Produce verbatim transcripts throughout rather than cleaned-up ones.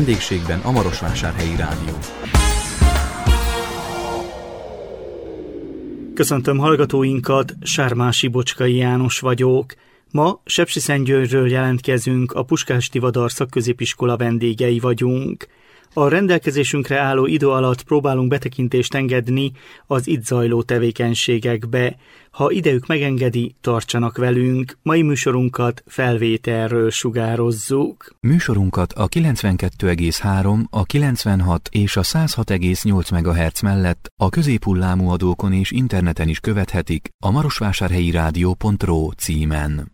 vendégségben a Marosvásárhelyi Rádió. Köszöntöm hallgatóinkat, Sármási Bocskai János vagyok. Ma Sepsiszentgyörgyről jelentkezünk, a Puskás-Tivadar Szakközépiskola vendégei vagyunk. A rendelkezésünkre álló idő alatt próbálunk betekintést engedni az itt zajló tevékenységekbe. Ha idejük megengedi, tartsanak velünk, mai műsorunkat felvételről sugározzuk. Műsorunkat a kilencvenkettő egész három, a kilencvenhat és a száz hat egész nyolc megahertz mellett a középhullámú adókon és interneten is követhetik a marosvásárhelyi rádió pont ro címen.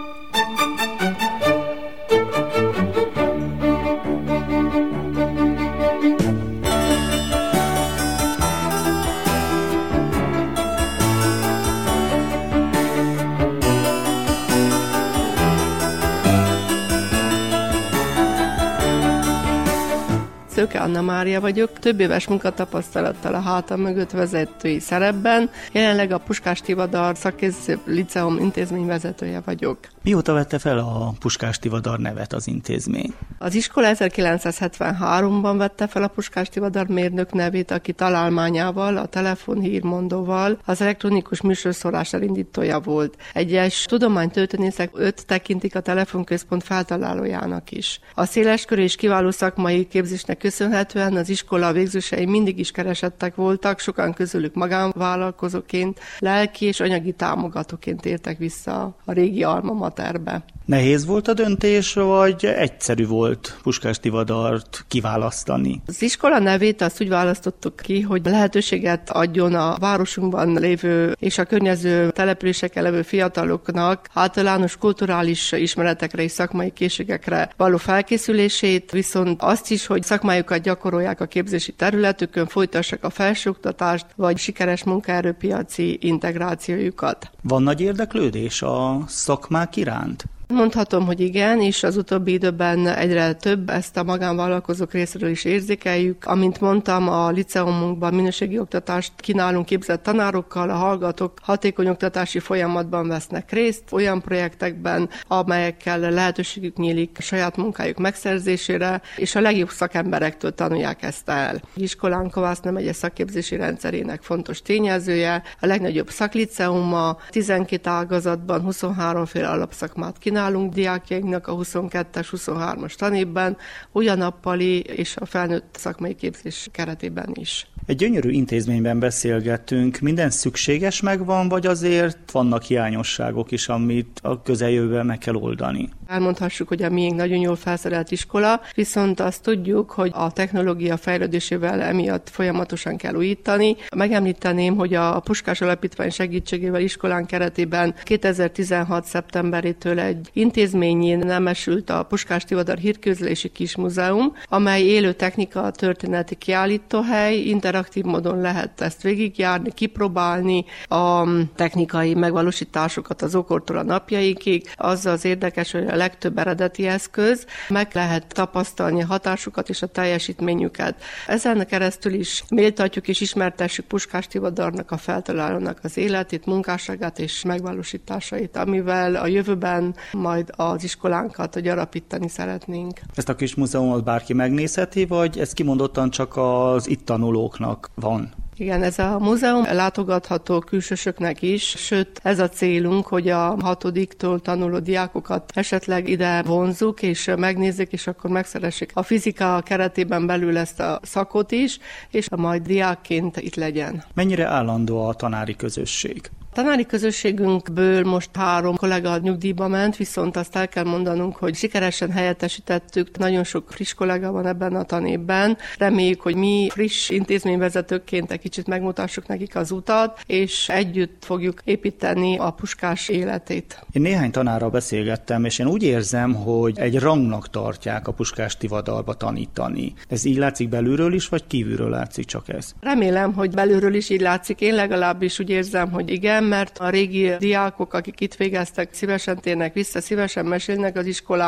Szőke Anna Mária vagyok, több éves munkatapasztalattal a hátam mögött vezetői szerepben, jelenleg a Puskás-Tivadar Szakképző Liceum intézmény vezetője vagyok. Mióta vette fel a Puskás-Tivadar nevet az intézmény? Az iskola ezerkilencszázhetvenháromban vette fel a Puskás-Tivadar mérnök nevét, aki találmányával, a telefonhírmondóval az elektronikus műsorszórás elindítója volt. Egyes tudománytörténészek őt tekintik a telefonközpont feltalálójának is. A széleskörű és kiváló szakmai képzésnek köszönhetően az iskola végzősei mindig is keresettek voltak, sokan közülük magánvállalkozóként, lelki és anyagi támogatóként értek vissza a régi alma materbe. Nehéz volt a döntés, vagy egyszerű volt Puskás-Tivadart kiválasztani? Az iskola nevét azt úgy választottuk ki, hogy lehetőséget adjon a városunkban lévő és a környező településeken levő fiataloknak általános kulturális ismeretekre és szakmai készségekre való felkészülését, viszont azt is, hogy szakmájukat gyakorolják a képzési területükön, folytassák a felsőoktatást, vagy sikeres munkaerőpiaci integrációjukat. Van nagy érdeklődés a szakmák iránt? Mondhatom, hogy igen, és az utóbbi időben egyre több, ezt a magánvállalkozók részéről is érzékeljük. Amint mondtam, a liceumunkban minőségi oktatást kínálunk képzett tanárokkal, a hallgatók hatékony oktatási folyamatban vesznek részt, olyan projektekben, amelyekkel lehetőségük nyílik a saját munkájuk megszerzésére, és a legjobb szakemberektől tanulják ezt el. A iskolánk Kovászna megye szakképzési rendszerének fontos tényezője, a legnagyobb szakliceuma, tizenkét ágazatban huszonháromféle alapszakmát kínál, nálunk diákjainknak a huszonkettes huszonhármas tanévben, ugyanappali és a felnőtt szakmai képzés keretében is. Egy gyönyörű intézményben beszélgettünk, minden szükséges megvan, vagy azért vannak hiányosságok is, amit a közeljövőben meg kell oldani? Elmondhassuk, hogy a miénk nagyon jól felszerelt iskola, viszont azt tudjuk, hogy a technológia fejlődésével emiatt folyamatosan kell újítani. Megemlíteném, hogy a Puskás Alapítvány segítségével iskolán keretében kétezer-tizenhat szeptemberétől egy intézményén nemesült a Puskás-Tivadar Hírközlési Kismúzeum, amely élő technika történeti kiállítóhely, interaktív módon lehet ezt végigjárni, kipróbálni a technikai megvalósításokat az ókortól a napjaikig. Az az érdekes, hogy a legtöbb eredeti eszköz, meg lehet tapasztalni a hatásukat és a teljesítményüket. Ezen keresztül is méltatjuk és ismertessük Puskás-Tivadarnak, a feltalálónak az életét, munkásságát és megvalósításait, amivel a jövőben majd az iskolánkat gyarapítani szeretnénk. Ezt a kis múzeumot bárki megnézheti, vagy ez kimondottan csak az itt tanulóknak van? Igen, ez a múzeum látogatható külsősöknek is, sőt ez a célunk, hogy a hatodiktól tanuló diákokat esetleg ide vonzzuk, és megnézzük, és akkor megszeressék a fizika keretében belül ezt a szakot is, és majd diákként itt legyen. Mennyire állandó a tanári közösség? A tanári közösségünkből most három kollega nyugdíjba ment, viszont azt el kell mondanunk, hogy sikeresen helyettesítettük, nagyon sok friss kollega van ebben a tanévben. Reméljük, hogy mi friss intézményvezetőként egy kicsit megmutassuk nekik az utat, és együtt fogjuk építeni a puskás életét. Én néhány tanárral beszélgettem, és én úgy érzem, hogy egy rangnak tartják a Puskás-Tivadarba tanítani. Ez így látszik belülről is, vagy kívülről látszik csak ez? Remélem, hogy belülről is így látszik. Én legalábbis úgy érzem, hogy igen, mert a régi diákok, akik itt végeztek, szívesen térnek vissza, szívesen mesélnek az iskoláról,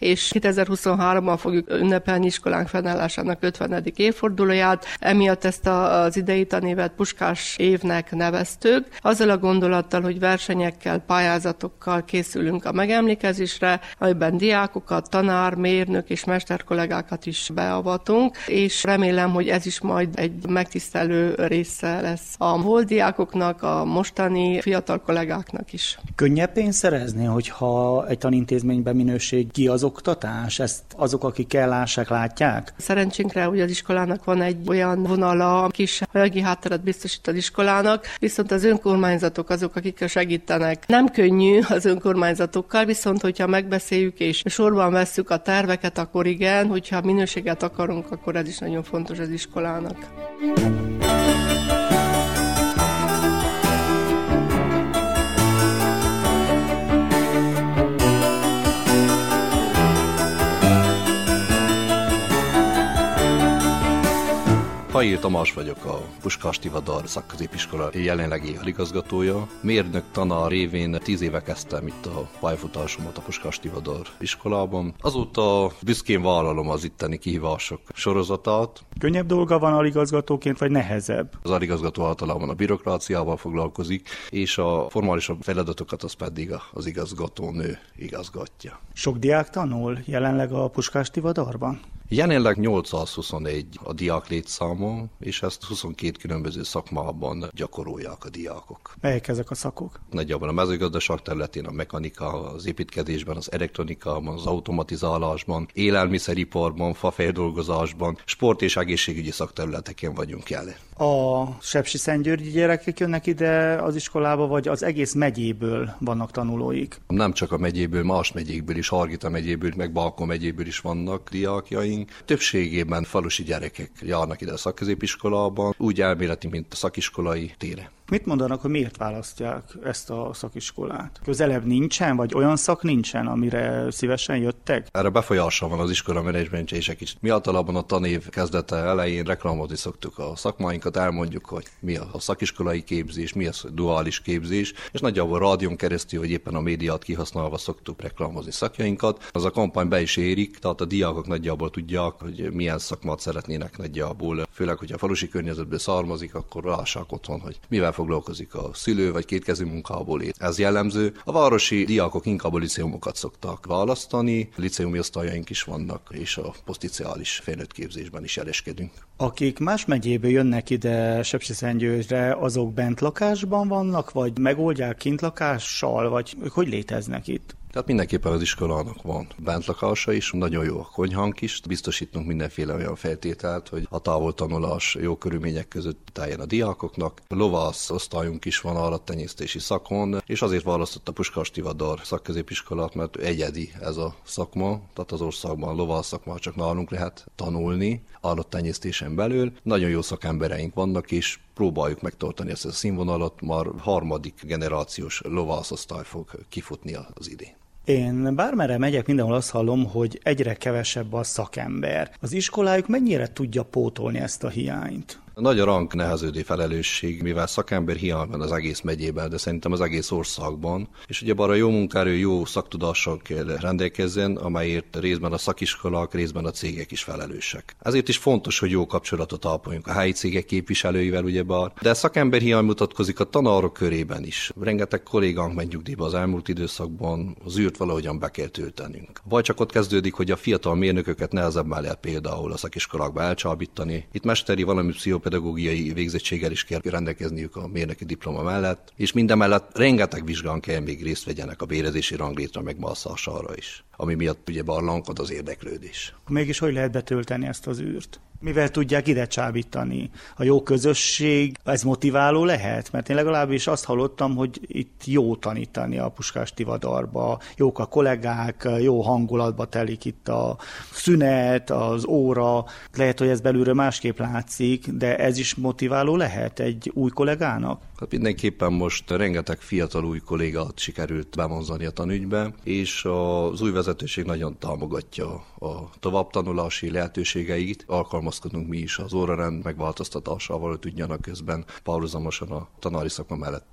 és kétezer-huszonháromban fogjuk ünnepelni iskolánk fennállásának ötvenedik évfordulóját. Emiatt ezt az idei tanévet Puskás évnek neveztük. Azzal a gondolattal, hogy versenyekkel, pályázatokkal készülünk a megemlékezésre, amiben diákokat, tanár, mérnök és mesterkollégákat is beavatunk, és remélem, hogy ez is majd egy megtisztelő része lesz a volt diákoknak, a mostani fiatal kollégáknak is. Könnyebb pénzt szerezni, hogyha egy tanintézményben minőségi az oktatás? Ezt azok, akik ellássák, látják? Szerencsénkre, hogy az iskolának van egy olyan vonala, kis anyagi hátteret biztosít az iskolának, viszont az önkormányzatok azok, akik segítenek. Nem könnyű az önkormányzatokkal, viszont hogyha megbeszéljük és sorban vesszük a terveket, akkor igen, hogyha minőséget akarunk, akkor ez is nagyon fontos az iskolának. Faír Tamás vagyok, a Puskás Tivadar szakközépiskola jelenlegi igazgatója. Mérnök tanár révén tíz éve kezdtem itt a pályafutásomat a Puskás Tivadar iskolában. Azóta büszkén vállalom az itteni kihívások sorozatát. Könnyebb dolga van aligazgatóként, vagy nehezebb? Az aligazgató általában a bürokráciával foglalkozik, és a formálisabb feladatokat az pedig az igazgatónő igazgatja. Sok diák tanul jelenleg a Puskás Tivadarban? Jelenleg nyolcszázhuszonegy a diák létszáma, és ezt huszonkét különböző szakmában gyakorolják a diákok. Melyek ezek a szakok? Nagyjából a mezőgazdaság területén, a mechanika, az építkezésben, az elektronikában, az automatizálásban, élelmiszeriparban, fafeldolgozásban, sport- és egészségügyi szakterületeken vagyunk jelen. A sepsiszentgyörgyi gyerekek jönnek ide az iskolába, vagy az egész megyéből vannak tanulóik? Nem csak a megyéből, más megyékből is, Hargita megyéből, meg Balkó megyéből is vannak diákjaink. Többségében falusi gyerekek járnak ide a szakközépiskolában, úgy elméleti, mint a szakiskolai tére. Mit mondanak, hogy miért választják ezt a szakiskolát? Közelebb nincsen, vagy olyan szak nincsen, amire szívesen jöttek? Erre befolyással van az iskola menedzsmentjések is. Mi általában a tanév kezdete elején reklámozni szoktuk a szakmáinkat, elmondjuk, hogy mi a szakiskolai képzés, mi az a duális képzés, és nagyjából rádión keresztül, hogy éppen a médiát kihasználva szoktuk reklámozni szakjainkat. Az a kampány be is érik, tehát a diákok nagyjából tudják, hogy milyen szakmát szeretnének nagyjából. Főleg, hogyha a falusi környezetből származik, akkor lássák otthon, hogy mivel foglalkozik a szülő, vagy kétkezű munkából él. Ez jellemző. A városi diákok inkább a liceumokat szoktak választani, liceumi osztályaink is vannak, és a poszticiális felnőtt képzésben is jeleskedünk. Akik más megyéből jönnek ide Sepsiszentgyörgyre, azok bent lakásban vannak, vagy megoldják kintlakással, vagy hogy léteznek itt? Tehát mindenképpen az iskolának van bentlakása is, nagyon jó a konyhánk is, biztosítunk mindenféle olyan feltételt, hogy a távoltanulás jó körülmények között teljen a diákoknak. Lovász osztályunk is van állattenyésztési szakon, és azért választott a Puskás Tivadar szakközépiskolát, mert egyedi ez a szakma, tehát az országban lovász szakma csak nálunk lehet tanulni, állattenyésztésen belül. Nagyon jó szakembereink vannak, és próbáljuk megtartani ezt a színvonalat, már harmadik generációs lovászosztály fog kifutni az idén. Én bármerre megyek, mindenhol azt hallom, hogy egyre kevesebb a szakember. Az iskolájuk mennyire tudja pótolni ezt a hiányt? Nagy a ránk neheződő felelősség, mivel szakember hiány van az egész megyében, de szerintem az egész országban. És ugye arra jó munkaerő, jó szaktudással kell rendelkezzen, amelyért részben a szakiskolák, részben a cégek is felelősek. Ezért is fontos, hogy jó kapcsolatot ápoljunk a helyi cégek képviselőivel, ugyebár. De szakember hiány mutatkozik a tanárok körében is. Rengeteg kollégánk megy nyugdíjba az elmúlt időszakban, az űrt valahogyan be kell töltenünk. Vagy csak ott kezdődik, hogy a fiatal mérnököket nehezebben lehet például a szakiskolákba elcsábítani. Itt mesteri, valami pedagógiai végzettséggel is kell rendelkezniük a mérnöki diploma mellett, és mindemellett rengeteg vizsgán kell még részt vegyenek a bérezési ranglétre megmászására is, ami miatt ugye barlankod az érdeklődés. Mégis hogy lehet betölteni ezt az űrt? Mivel tudják ide csábítani? A jó közösség, ez motiváló lehet? Mert én legalábbis azt hallottam, hogy itt jó tanítani a Puskás Tivadarba, jók a kollégák, jó hangulatba telik itt a szünet, az óra. Lehet, hogy ez belülről másképp látszik, de ez is motiváló lehet egy új kollégának? Hát mindenképpen most rengeteg fiatal új kollégát sikerült bevonzani a tanügybe, és az új vezetőség nagyon támogatja a továbbtanulási lehetőségeit. Alkalmazkodunk mi is az órarend megváltoztatásával, hogy tudjanak közben párhuzamosan a tanári szakma mellett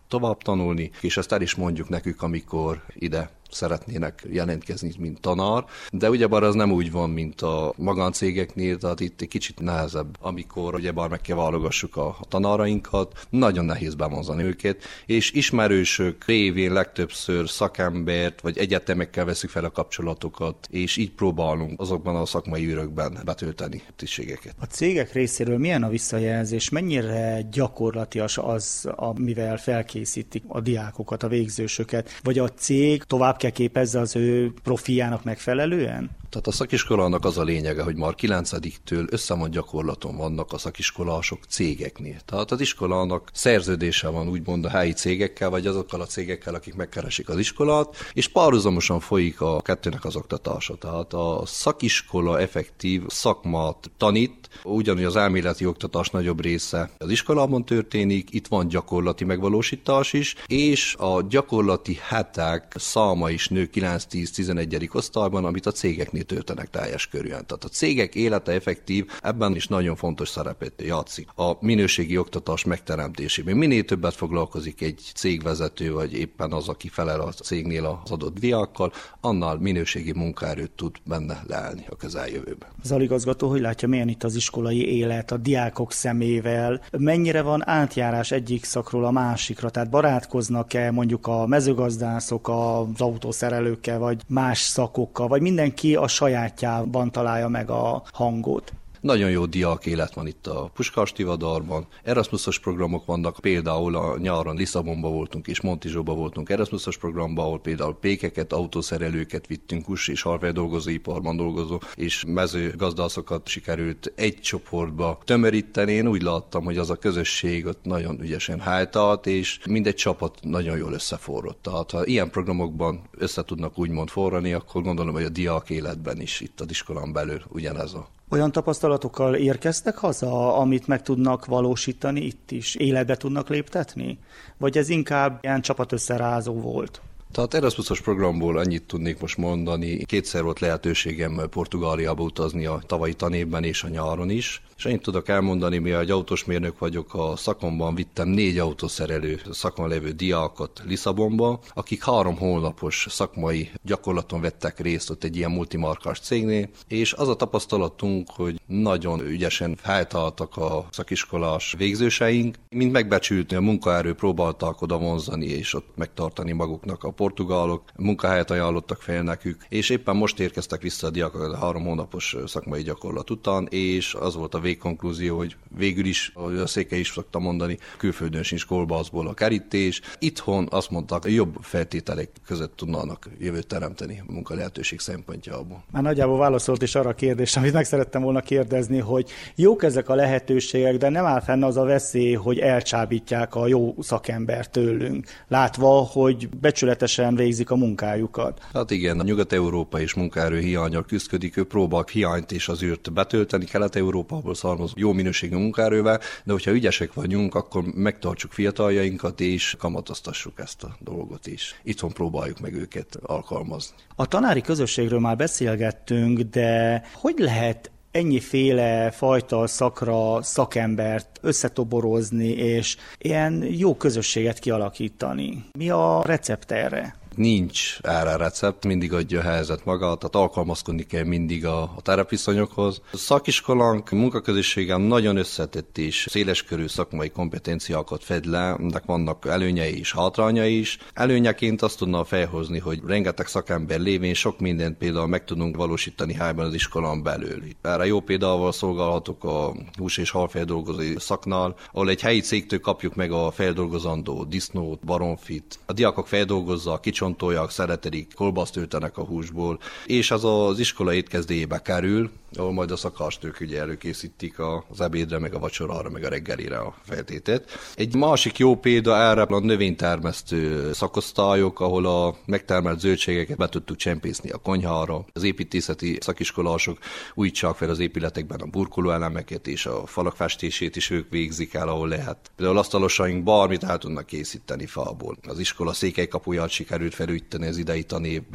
tovább tanulni, és ezt el is mondjuk nekük, amikor ide szeretnének jelentkezni, mint tanár, de ugyebár az nem úgy van, mint a magáncégeknél, tehát itt egy kicsit nehezebb, amikor ugyebár meg kell válogassuk a tanárainkat, nagyon nehéz bevonzani őket, és ismerősök révén legtöbbször szakembert, vagy egyetemekkel veszük fel a kapcsolatokat, és így próbálunk azokban a szakmai űrökben betölteni tisztségeket. A cégek részéről milyen a visszajelzés, mennyire gyakorlatias az, amivel felkészítik a diákokat, a végzősöket, vagy a cég tovább kell képezze az ő profiának megfelelően? Tehát a szakiskolának az a lényege, hogy már kilencediktől összemond gyakorlaton vannak a szakiskolások cégeknél. Tehát az iskolának szerződése van úgymond a helyi cégekkel, vagy azokkal a cégekkel, akik megkeresik az iskolát, és párhuzamosan folyik a kettőnek az oktatása. Tehát a szakiskola effektív szakmát tanít, ugyanúgy az elméleti oktatás nagyobb része az iskolában történik, itt van gyakorlati megvalósítás is, és a gyakorlati hetek száma is nő kilenc-tíz-tizenegyedik osztályban, amit a cégeknél töltenek teljes körűen. Tehát a cégek élete effektív, ebben is nagyon fontos szerepet játszik. A minőségi oktatás megteremtésében. Minél többet foglalkozik egy cégvezető, vagy éppen az, aki felel a cégnél az adott diákkal, annál minőségi munkaerőt tud benne leállni a közeljövőben. Az aligazgató, hogy látja, milyen itt az iskolai élet a diákok szemével, mennyire van átjárás egyik szakról a másikra, tehát barátkoznak-e mondjuk a mezőgazdászok az autószerelőkkel, vagy más szakokkal, vagy mindenki a sajátjában találja meg a hangot? Nagyon jó diák élet van itt a Puskás Tivadarban. Erasmusos programok vannak, például a nyáron Lisszabonban voltunk és Montizsóban voltunk Erasmusos programban, ahol például pékeket, autószerelőket vittünk, hús és halfeldolgozóiparban dolgozó és mezőgazdászokat sikerült egy csoportba tömöríteni. Én úgy láttam, hogy az a közösség ott nagyon ügyesen hájtált, és mindegy csapat nagyon jól összeforrott. Tehát ha ilyen programokban össze tudnak úgymond forrani, akkor gondolom, hogy a diák életben is itt az iskolán belül ugyanez a Olyan tapasztalatokkal érkeztek haza, amit meg tudnak valósítani itt is? Életbe tudnak léptetni? Vagy ez inkább ilyen csapatösszerázó volt? Tehát Erasmusos programból annyit tudnék most mondani. Kétszer volt lehetőségem Portugáliába utazni a tavalyi tanévben és a nyáron is. És annyit tudok elmondani, mivel egy autósmérnök vagyok, a szakomban vittem négy autószerelő szakon levő diákot Lisszabonba, akik három hónapos szakmai gyakorlaton vettek részt ott egy ilyen multimarkás cégnél, és az a tapasztalatunk, hogy nagyon ügyesen helytáltak a szakiskolás végzőseink, mint megbecsülni a munkaerő próbálták oda vonzani, és ott megtartani maguknak a portugálok, munkahelyet ajánlottak fel nekük, és éppen most érkeztek vissza a diákok a három hónapos szakmai gyakorlat után, és az volt a végkonklúzió, hogy végül is, ahogy a Székely is szokta mondani, külföldön sincs kolbászból a kerítés. Itthon azt mondták, hogy jobb feltételek között tudnának jövőt teremteni a munka lehetőség szempontjából. Már nagyjából válaszolt is arra a kérdésre, amit meg szerettem volna kérdezni, hogy jók ezek a lehetőségek, de nem áll fenn az a veszély, hogy elcsábítják a jó szakembert tőlünk, látva, hogy becsületesen végzik a munkájukat. Hát igen, a Nyugat-Európa és munkaerő hiánnyal küszködik, ő próbál hiányt és az űrt betölteni, Kelet-Európából származó jó minőségű munkaerővel, de hogyha ügyesek vagyunk, akkor megtartsuk fiataljainkat és kamatoztassuk ezt a dolgot is. Itthon próbáljuk meg őket alkalmazni. A tanári közösségről már beszélgettünk, de hogy lehet ennyiféle fajta szakra szakembert összetoborozni, és ilyen jó közösséget kialakítani? Mi a recept erre? Nincs erre recept, mindig adja a helyzet magát, tehát alkalmazkodni kell mindig a, a terepviszonyokhoz. A szakiskolánk, munkaközösségem nagyon összetett és széleskörű szakmai kompetenciákat fed le, ennek vannak előnyei és hátrányai is. Előnyeként azt tudna felhozni, hogy rengeteg szakember lévén sok mindent például meg tudunk valósítani helyben az iskolán belül. Erre jó példával szolgálhatok a hús- és halfeldolgozói szaknál, ahol egy helyi cégtől kapjuk meg a feldolgozandó disznót, baromfit. A diákok feldolgozzák, kicsontolják, szeretelik, kolbaszt ültenek a húsból, és az az iskola étkezdéjébe kerül, ahol majd a szakástők ugye előkészítik az ebédre, meg a vacsorára, meg a reggelire a feltételt. Egy másik jó példa erre a növénytermesztő szakosztályok, ahol a megtermelt zöldségeket be tudtuk csempészni a konyhára. Az építészeti szakiskolások újítsák fel az épületekben a burkolóelemeket, és a falak festését is ők végzik el, ahol lehet. Például asztalosaink bármit el tudnak készíteni fából. Az iskola székelykapuját sikerült felújítani az idei tanévben.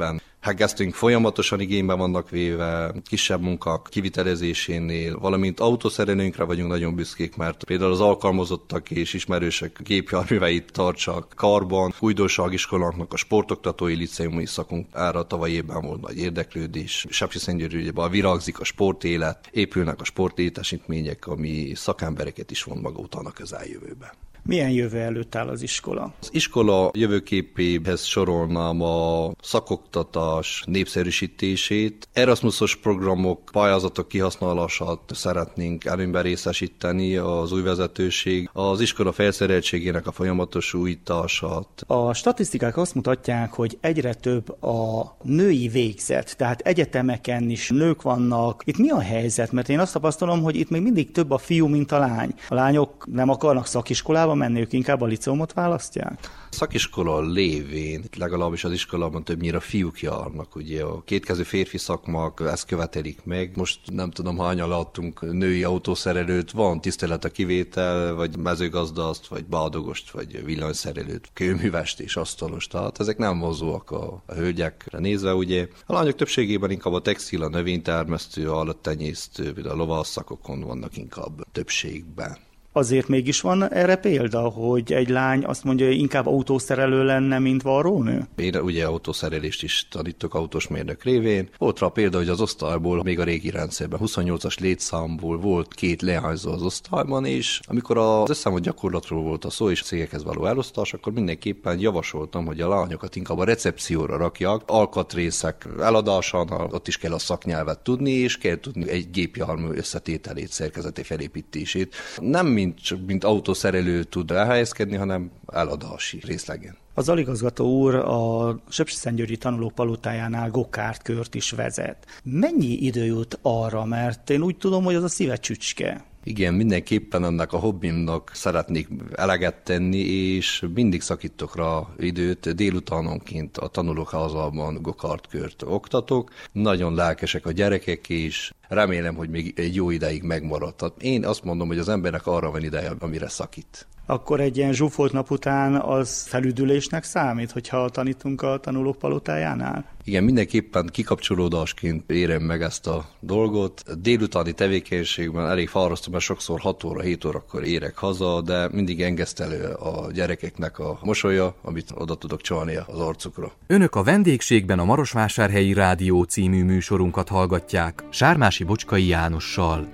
Hackgazting folyamatosan igénybe vannak véve, kisebb munkák kivitelezésénél, valamint autószerelőnkre vagyunk nagyon büszkék, mert például az alkalmazottak és ismerősek gépjárműveit tartsak karban. Újdonság iskolánknak a sportoktatói liceumi szakunkra tavaly évben volt nagy érdeklődés. Sepsiszentgyörgyben virágzik a sportélet, épülnek a sportlétesítmények, ami szakembereket is von maga után a közeljövőbe. Milyen jövő előtt áll az iskola? Az iskola jövőképéhez sorolnám a szakoktatás népszerűsítését. Erasmusos programok, pályázatok kihasználását szeretnénk előnyben részesíteni az új vezetőség, az iskola felszereltségének a folyamatos újítását. A statisztikák azt mutatják, hogy egyre több a női végzet, tehát egyetemeken is nők vannak. Itt mi a helyzet? Mert én azt tapasztalom, hogy itt még mindig több a fiú, mint a lány. A lányok nem akarnak szakiskolába menni, ők inkább a liceumot választják? Szakiskola lévén, legalábbis az iskolában többnyire fiúk járnak, ugye a kétkezű férfi szakmák ezt követelik meg. Most nem tudom, hányan láttunk női autószerelőt, van tisztelet a kivétel, vagy mezőgazdaszt, vagy bádogost, vagy villanyszerelőt, kőművest és asztalost, tehát ezek nem vonzóak a, a hölgyekre nézve, ugye. A lányok többségében inkább a textil, a növénytermesztő, állattenyésztő, vagy a lovasszakokon vannak inkább többségben. Azért mégis van erre példa, hogy egy lány azt mondja, hogy inkább autószerelő lenne, mint varrónő? Én ugye autószerelést is tanítok autós mérnök révén. Volt rá példa, hogy az osztályból, még a régi rendszerben, huszonnyolcas létszámból volt két leányzó az osztályban, és amikor az összeszámolt gyakorlatról volt a szó és cégekhez való elosztás, akkor mindenképpen javasoltam, hogy a lányokat inkább a recepcióra rakják, alkatrészek eladásánál, ott is kell a szaknyelvet tudni, és kell tudni egy gépjármű összetételét, szerkezeti felépítését. Nem mint, mint autószerelő tud elhelyezkedni, hanem eladási részlegen. Az aligazgató úr a Sepsiszentgyörgyi Tanulók Palotájánál go-kart kört is vezet. Mennyi idő jut arra, mert én úgy tudom, hogy az a szíve csücske. Igen, mindenképpen ennek a hobbimnak szeretnék eleget tenni, és mindig szakítok rá időt. Délutánonként a tanulóházában go-kart kört oktatok. Nagyon lelkesek a gyerekek, és remélem, hogy még egy jó ideig megmarad. Tehát én azt mondom, hogy az embernek arra van ideje, amire szakít. Akkor egy ilyen zsúfolt nap után az felüdülésnek számít, hogyha tanítunk a Tanulók Palotájánál? Igen, mindenképpen kikapcsolódásként érem meg ezt a dolgot. Délutáni tevékenységben elég fárasztó, mert sokszor hat óra, hét órakor érek haza, de mindig engesztelő a gyerekeknek a mosolya, amit oda tudok csalni az arcukra. Önök a vendégségben a Marosvásárhelyi Rádió című műsorunkat hallgatják Sármási Bocskai Jánossal.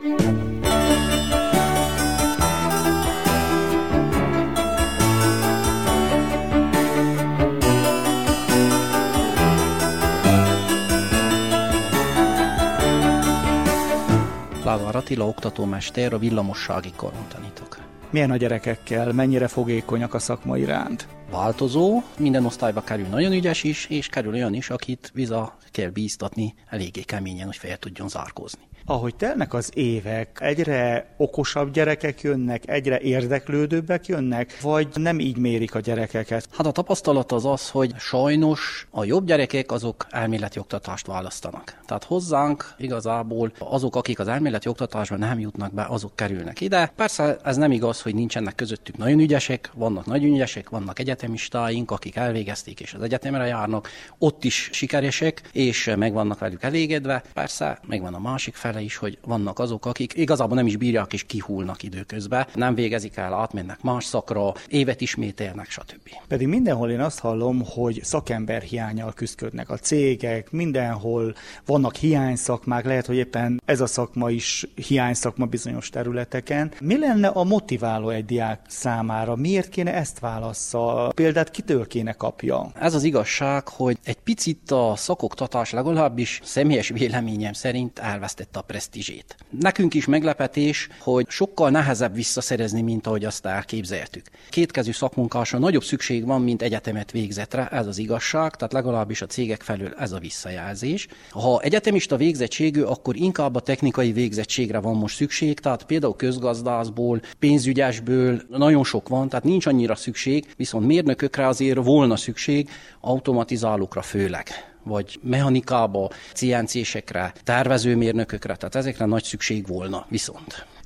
Lázár Attila oktatómester, a villamossági karon tanítok. Milyen a gyerekekkel, mennyire fogékonyak a szakma iránt? Változó, minden osztályba kerül nagyon ügyes is, és kerül olyan is, akit vissza kell bíztatni eléggé keményen, hogy fel tudjon zárkózni. Ahogy telnek az évek, egyre okosabb gyerekek jönnek, egyre érdeklődőbbek jönnek, vagy nem így mérik a gyerekeket? Hát a tapasztalat az az, hogy sajnos a jobb gyerekek azok elméleti oktatást választanak. Tehát hozzánk igazából azok, akik az elméleti oktatásban nem jutnak be, azok kerülnek ide. Persze ez nem igaz, hogy nincsenek közöttük nagyon ügyesek, vannak nagyon ügyesek, vannak egyetemistáink, akik elvégezték és az egyetemre járnak, ott is sikeresek, és meg vannak velük elégedve. Persze megvan a másik fele is, hogy vannak azok, akik igazából nem is bírják és kihullnak időközben, nem végezik el, átmennek más szakra, évet ismételnek, stb. Pedig mindenhol én azt hallom, hogy szakember hiánnyal küzdködnek a cégek, mindenhol vannak hiányszakmák, lehet, hogy éppen ez a szakma is hiányszakma bizonyos területeken. Mi lenne a motiváló egy diák számára? Miért kéne ezt válassza? Példát kitől kéne kapja? Ez az igazság, hogy egy picit a szakoktatás legalábbis személyes véleményem szerint elvesztette a presztízsét. Nekünk is meglepetés, hogy sokkal nehezebb visszaszerezni, mint ahogy azt elképzeltük. Kétkezű szakmunkásra nagyobb szükség van, mint egyetemet végzetre, ez az igazság, tehát legalábbis a cégek felől ez a visszajelzés. Ha egyetemista végzettségű, akkor inkább a technikai végzettségre van most szükség, tehát például közgazdászból, pénzügyesből nagyon sok van, tehát nincs annyira szükség, viszont mérnökökre azért volna szükség, automatizálókra főleg, vagy mechanikába, cé en cé-sekre, tervezőmérnökökre, tehát ezekre nagy szükség volna viszont.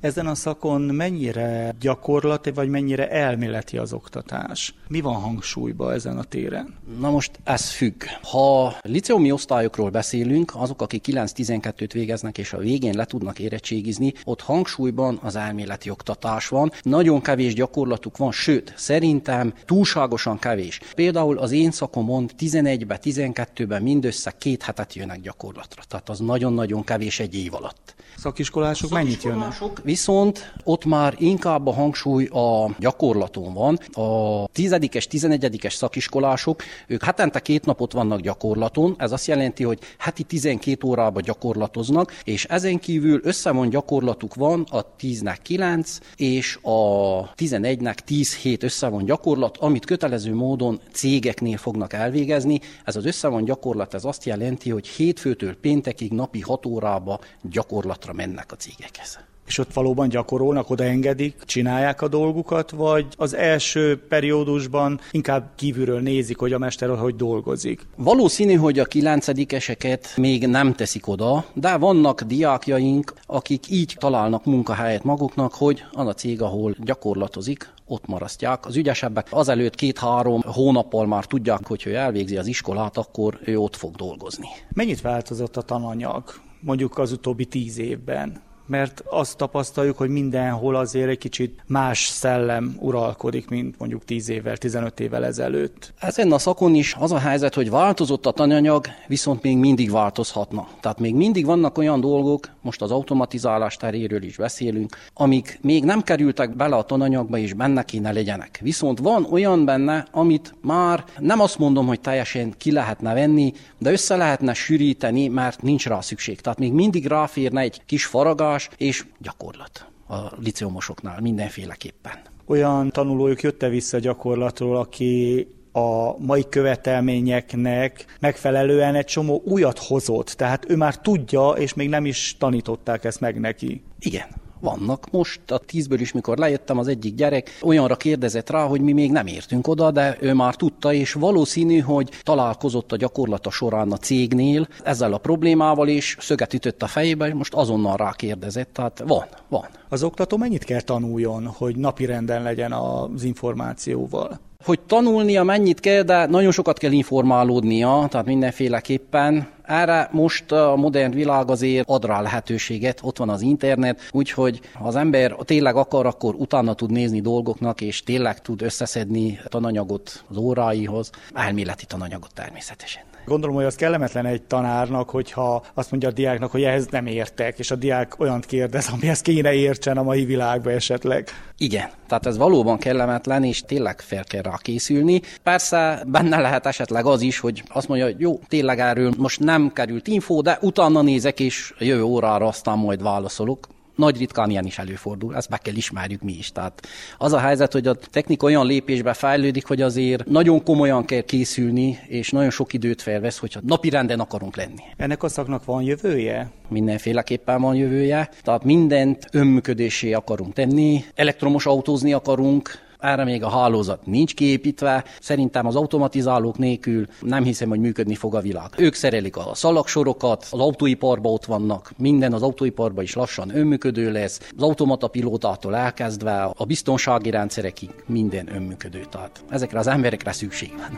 Ezen a szakon mennyire gyakorlati, vagy mennyire elméleti az oktatás? Mi van hangsúlyba ezen a téren? Na most ez függ. Ha liceumi osztályokról beszélünk, azok, akik kilenc-tizenkettőt végeznek, és a végén le tudnak érettségizni, ott hangsúlyban az elméleti oktatás van. Nagyon kevés gyakorlatuk van, sőt, szerintem túlságosan kevés. Például az én szakomon tizenegyben, tizenkettőben mindössze két hetet jönnek gyakorlatra. Tehát az nagyon-nagyon kevés egy év alatt. Szakiskolások mennyit jönnek? Viszont ott már inkább a hangsúly a gyakorlaton van. A tizedikes, tizenegyedikes szakiskolások, ők hetente két napot vannak gyakorlaton, ez azt jelenti, hogy heti tizenkét órában gyakorlatoznak, és ezen kívül összevont gyakorlatuk van a tíznek kilenc, és a tizenegynek tíz hét összevont gyakorlat, amit kötelező módon cégeknél fognak elvégezni. Ez az összevont gyakorlat, ez azt jelenti, hogy hétfőtől péntekig napi hat órába gyakorlatra mennek a cégekhez. És ott valóban gyakorolnak, odaengedik, csinálják a dolgukat, vagy az első periódusban inkább kívülről nézik, hogy a mester hogy dolgozik? Valószínű, hogy a kilencedikeseket még nem teszik oda, de vannak diákjaink, akik így találnak munkahelyet maguknak, hogy az a cég, ahol gyakorlatozik, ott marasztják. Az ügyesebbek azelőtt két-három hónappal már tudják, hogy ő elvégzi az iskolát, akkor ő ott fog dolgozni. Mennyit változott a tananyag, mondjuk az utóbbi tíz évben? Mert azt tapasztaljuk, hogy mindenhol azért egy kicsit más szellem uralkodik, mint mondjuk tíz évvel, tizenöt évvel ezelőtt. Ezen a szakon is az a helyzet, hogy változott a tananyag, viszont még mindig változhatna. Tehát még mindig vannak olyan dolgok, most az automatizálás teréről is beszélünk, amik még nem kerültek bele a tananyagba, és benne kéne legyenek. Viszont van olyan benne, amit már nem azt mondom, hogy teljesen ki lehetne venni, de össze lehetne sűríteni, mert nincs rá szükség. Tehát még mindig ráférne egy kis faragás és gyakorlat a liceumosoknál mindenféleképpen. Olyan tanulójuk jött-e vissza gyakorlatról, aki a mai követelményeknek megfelelően egy csomó újat hozott, tehát ő már tudja, és még nem is tanították ezt meg neki? Igen. Vannak. Most a tízből is, mikor lejöttem, az egyik gyerek olyanra kérdezett rá, hogy mi még nem értünk oda, de ő már tudta, és valószínű, hogy találkozott a gyakorlata során a cégnél ezzel a problémával, és szöget ütött a fejébe, és most azonnal rákérdezett, tehát van, van. Az oktató mennyit kell tanuljon, hogy napirenden legyen az információval? Hogy tanulnia mennyit kell, de nagyon sokat kell informálódnia, tehát mindenféleképpen. Erre most a modern világ azért ad rá lehetőséget, ott van az internet, úgyhogy ha az ember tényleg akar, akkor utána tud nézni dolgoknak, és tényleg tud összeszedni tananyagot az óráihoz, elméleti tananyagot természetesen. Gondolom, hogy az kellemetlen egy tanárnak, hogyha azt mondja a diáknak, hogy ehhez nem értek, és a diák olyant kérdez, amihez kéne értsen a mai világban esetleg. Igen, tehát ez valóban kellemetlen, és tényleg fel kell rá készülni. Persze benne lehet esetleg az is, hogy azt mondja, hogy jó, tényleg erről most nem került infó, de utána nézek, és a jövő órára aztán majd válaszolok. Nagy ritkán ilyen is előfordul, ezt be kell ismerjük mi is. Tehát az a helyzet, hogy a technika olyan lépésbe fejlődik, hogy azért nagyon komolyan kell készülni, és nagyon sok időt felvesz, hogyha napirenden akarunk lenni. Ennek a szaknak van jövője? Mindenféleképpen van jövője, tehát mindent önműködésé akarunk tenni, elektromos autózni akarunk, erre még a hálózat nincs kiépítve. Szerintem az automatizálók nélkül nem hiszem, hogy működni fog a világ. Ők szerelik a szalagsorokat, az autóiparban ott vannak, minden az autóiparban is lassan önműködő lesz, az automata pilótától elkezdve a biztonsági rendszerekig minden önműködő. Tehát ezekre az emberekre szükség van.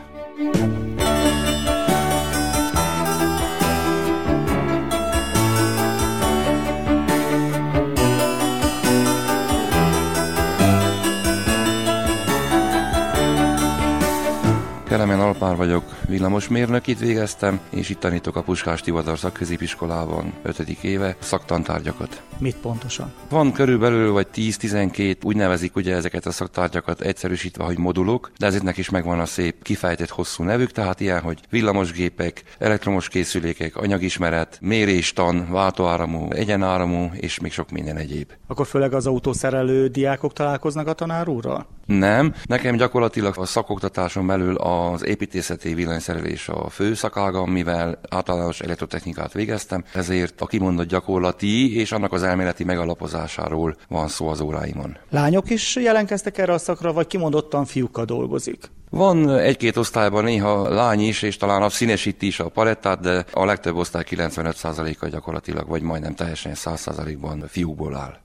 Kelemen Alpár vagyok, villamosmérnök, itt végeztem, és itt tanítok a Puskás Tivadar szakközépiskolában ötödik éve szaktantárgyakat. Mit pontosan? Van körülbelül vagy tíz-tizenkét, úgy nevezik ugye ezeket a szaktárgyakat egyszerűsítve, hogy modulok, de ezeknek is megvan a szép kifejtett hosszú nevük, tehát ilyen, hogy villamosgépek, elektromos készülékek, anyagismeret, méréstan, váltóáramú, egyenáramú, és még sok minden egyéb. Akkor főleg az autószerelő diákok találkoznak a tanár úrral? Nem, nekem gyakorlatilag a szakoktatáson belül az építészeti villanyszerelés a fő szakágam, mivel általános elektrotechnikát végeztem, ezért a kimondott gyakorlati és annak az elméleti megalapozásáról van szó az óráimon. Lányok is jelentkeztek erre a szakra, vagy kimondottan fiúkkal dolgozik? Van egy-két osztályban néha lány is, és talán a színesíti is a palettát, de a legtöbb osztály kilencvenöt százaléka gyakorlatilag, vagy majdnem teljesen száz százalékban fiúkból áll.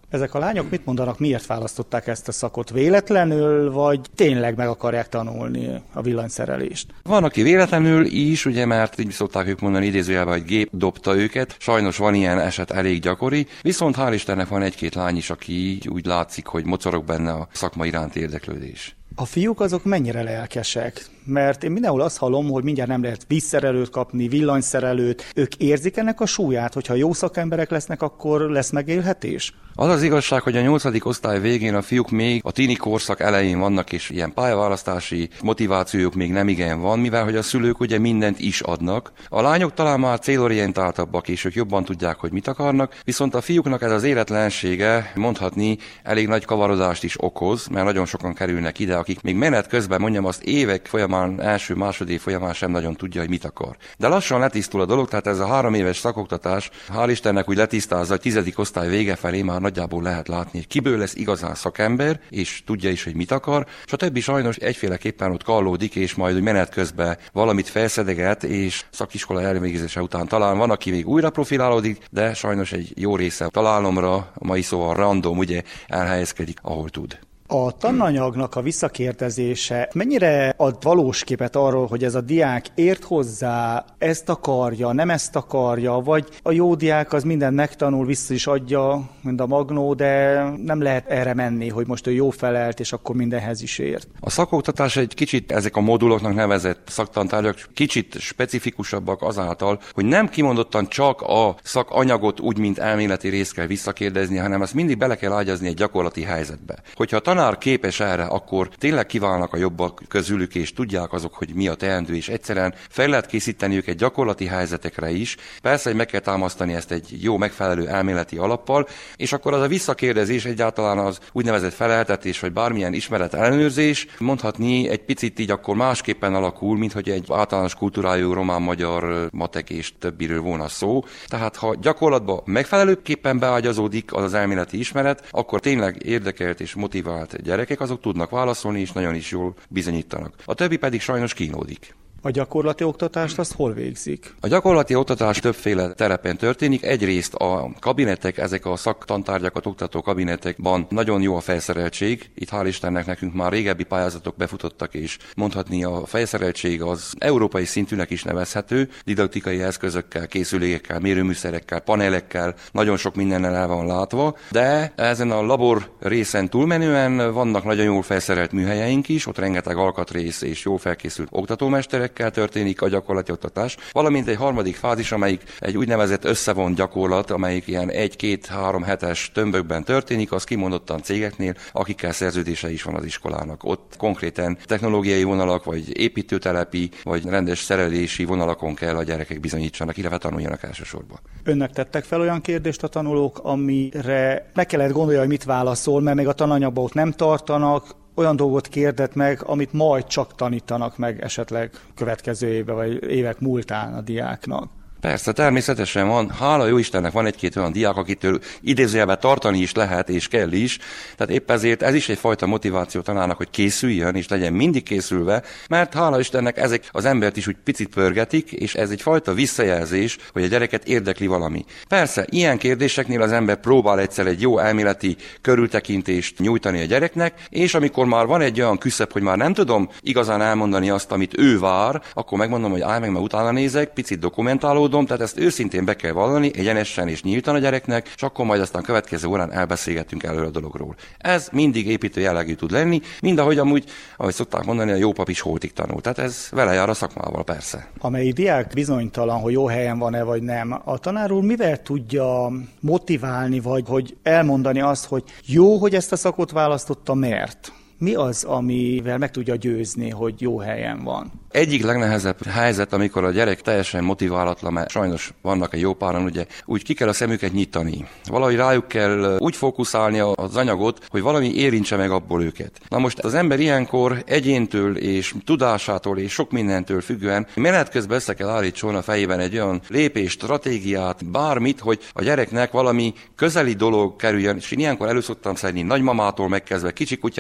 Ezek a lányok mit mondanak, miért választották ezt a szakot? Véletlenül, vagy tényleg meg akarják tanulni a villanyszerelést? Van, aki véletlenül is, ugye, mert így szokták ők mondani idézőjelben, hogy gép dobta őket. Sajnos van ilyen eset elég gyakori, viszont hál' Istennek van egy-két lány is, aki úgy látszik, hogy mocorog benne a szakma iránti érdeklődés. A fiúk azok mennyire lelkesek? Mert én mindenhol azt hallom, hogy mindjárt nem lehet vízszerelőt kapni, villanyszerelőt. Ők érzik ennek a súlyát, hogyha jó szakemberek lesznek, akkor lesz megélhetés? Az az igazság, hogy a nyolcadik osztály végén a fiúk még a tini korszak elején vannak, és ilyen pályaválasztási motivációjuk még nem igen van, mivel hogy a szülők ugye mindent is adnak. A lányok talán már célorientáltabbak, és ők jobban tudják, hogy mit akarnak, viszont a fiúknak ez az életlensége mondhatni elég nagy kavarodást is okoz, mert nagyon sokan kerülnek ide, akik még menet közben, mondjam azt, évek folyamán, első, másodév folyamán sem nagyon tudja, hogy mit akar. De lassan letisztul a dolog, tehát ez a három éves szakoktatás, hál' Istennek úgy letisztázza, hogy tizedik osztály vége felé már nagyjából lehet látni, hogy kiből lesz igazán szakember, és tudja is, hogy mit akar, és a többi sajnos egyféleképpen ott kallódik, és majd úgy menet közben valamit felszedeget, és szakiskola elvégzése után talán van, aki még újra profilálódik, de sajnos egy jó része találomra, a mai szóval random, ugye elhelyezkedik, ahol tud. A tananyagnak a visszakérdezése mennyire ad valós képet arról, hogy ez a diák ért hozzá, ezt akarja, nem ezt akarja, vagy a jó diák az mindent megtanul, vissza is adja, mint a magnó, de nem lehet erre menni, hogy most ő jó felelt, és akkor mindenhez is ért. A szakoktatás egy kicsit, ezek a moduloknak nevezett szaktantárgyak kicsit specifikusabbak azáltal, hogy nem kimondottan csak a szakanyagot úgy, mint elméleti részt kell visszakérdezni, hanem ezt mindig bele kell ágyazni egy gyakorlati helyzetbe. Hogyha a tanár képes erre, akkor tényleg kiválnak a jobbak közülük, és tudják azok, hogy mi a teendő, és egyszerűen fel lehet készíteni őket gyakorlati helyzetekre is. Persze, hogy meg kell támasztani ezt egy jó, megfelelő elméleti alappal, és akkor az a visszakérdezés, egyáltalán az úgynevezett feleltetés, vagy bármilyen ismeret ellenőrzés, mondhatni egy picit így akkor másképpen alakul, mint hogy egy általános kultúrájú román, magyar, matek és többiről volna szó. Tehát ha gyakorlatban megfelelőképpen beágyazódik az az elméleti ismeret, akkor tényleg érdekelt és motivált gyerekek azok tudnak válaszolni, és nagyon is jól bizonyítanak. A többi pedig sajnos kínlódik. A gyakorlati oktatást azt hol végzik? A gyakorlati oktatás többféle terepen történik. Egyrészt a kabinetek, ezek a szaktantárgyakat oktató kabinetekben nagyon jó a felszereltség. Itt hál' Istennek nekünk már régebbi pályázatok befutottak, és mondhatni a felszereltség az európai szintűnek is nevezhető. Didaktikai eszközökkel, készülékekkel, mérőműszerekkel, panelekkel, nagyon sok mindennel el van látva. De ezen a labor részen túlmenően vannak nagyon jól felszerelt műhelyeink is, ott rengeteg alkatrész és jól felkészült oktatómesterek történik a gyakorlati oktatás, valamint egy harmadik fázis, amelyik egy úgynevezett összevont gyakorlat, amelyik ilyen egy-két-három hetes tömbökben történik, az kimondottan cégeknél, akikkel szerződése is van az iskolának. Ott konkrétan technológiai vonalak, vagy építőtelepi, vagy rendes szerelési vonalakon kell a gyerekek bizonyítsanak, illetve tanuljanak elsősorban. Önnek tettek fel olyan kérdést a tanulók, amire meg kellett gondolni, hogy mit válaszol, mert még a tananyagban ott nem tartanak, olyan dolgot kérdett meg, amit majd csak tanítanak meg esetleg következő évben, vagy évek múltán a diáknak. Persze, természetesen van. Hála jó Istennek van egy-két olyan diák, akitől idézőjelben tartani is lehet, és kell is. Tehát épp ezért ez is egyfajta motiváció tanárnak, hogy készüljön, és legyen mindig készülve, mert hála Istennek ezek az embert is úgy picit pörgetik, és ez egyfajta visszajelzés, hogy a gyereket érdekli valami. Persze, ilyen kérdéseknél az ember próbál egyszer egy jó elméleti körültekintést nyújtani a gyereknek, és amikor már van egy olyan küszöb, hogy már nem tudom igazán elmondani azt, amit ő vár, akkor megmondom, hogy állj meg, mert utána nézek, picit dokumentálódom, tehát ezt őszintén be kell vallani, egyenesen és nyíltan a gyereknek, és akkor majd aztán következő órán elbeszélgetünk előre a dologról. Ez mindig építő jellegű tud lenni, mind ahogy amúgy, ahogy szokták mondani, a jó pap is holtig tanul. Tehát ez vele jár a szakmával, persze. Amelyik diák bizonytalan, hogy jó helyen van-e vagy nem, a tanár úr mivel tudja motiválni, vagy hogy elmondani azt, hogy jó, hogy ezt a szakot választotta, mert? Mi az, amivel meg tudja győzni, hogy jó helyen van? Egyik legnehezebb helyzet, amikor a gyerek teljesen motiválatlan, mert sajnos vannak egy jó páran, ugye, úgy ki kell a szemüket nyitani. Valahogy rájuk kell úgy fókuszálni az anyagot, hogy valami érintse meg abból őket. Na most az ember ilyenkor egyéntől és tudásától és sok mindentől függően menet közben össze kell állítson a fejében egy olyan lépés, stratégiát, bármit, hogy a gyereknek valami közeli dolog kerüljön, és én ilyenkor elő szoktam szedni nagymamától megkezdve, kicsi kutyától,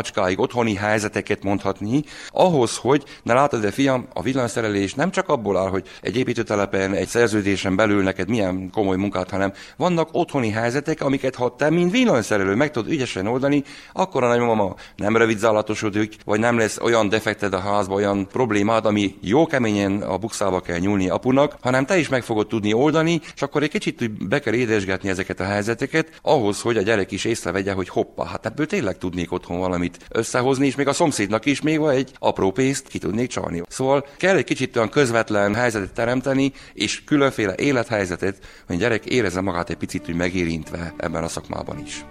macskáig otthoni helyzeteket mondhatni, ahhoz, hogy ne látod, de fiam, a villanyszerelés nem csak abból áll, hogy egy építőtelepen, egy szerződésen belül neked milyen komoly munkát, hanem vannak otthoni helyzetek, amiket ha te, mint villanyszerelő meg tudod ügyesen oldani, akkor a nagymama nem rövidzálatosodik, vagy nem lesz olyan defekted a házba, olyan problémád, ami jó keményen a bukszába kell nyúlni apunak, hanem te is meg fogod tudni oldani, és akkor egy kicsit be kell édesgetni ezeket a helyzeteket, ahhoz, hogy a gyerek is észrevegye, hogy hoppá, hát ebből tényleg tudnék otthon valamit összehozni, és még a szomszédnak is még egy apró pénzt ki tudnék csalni. Szóval kell egy kicsit olyan közvetlen helyzetet teremteni, és különféle élethelyzetet, hogy a gyerek érezze magát egy picit úgy megérintve ebben a szakmában is.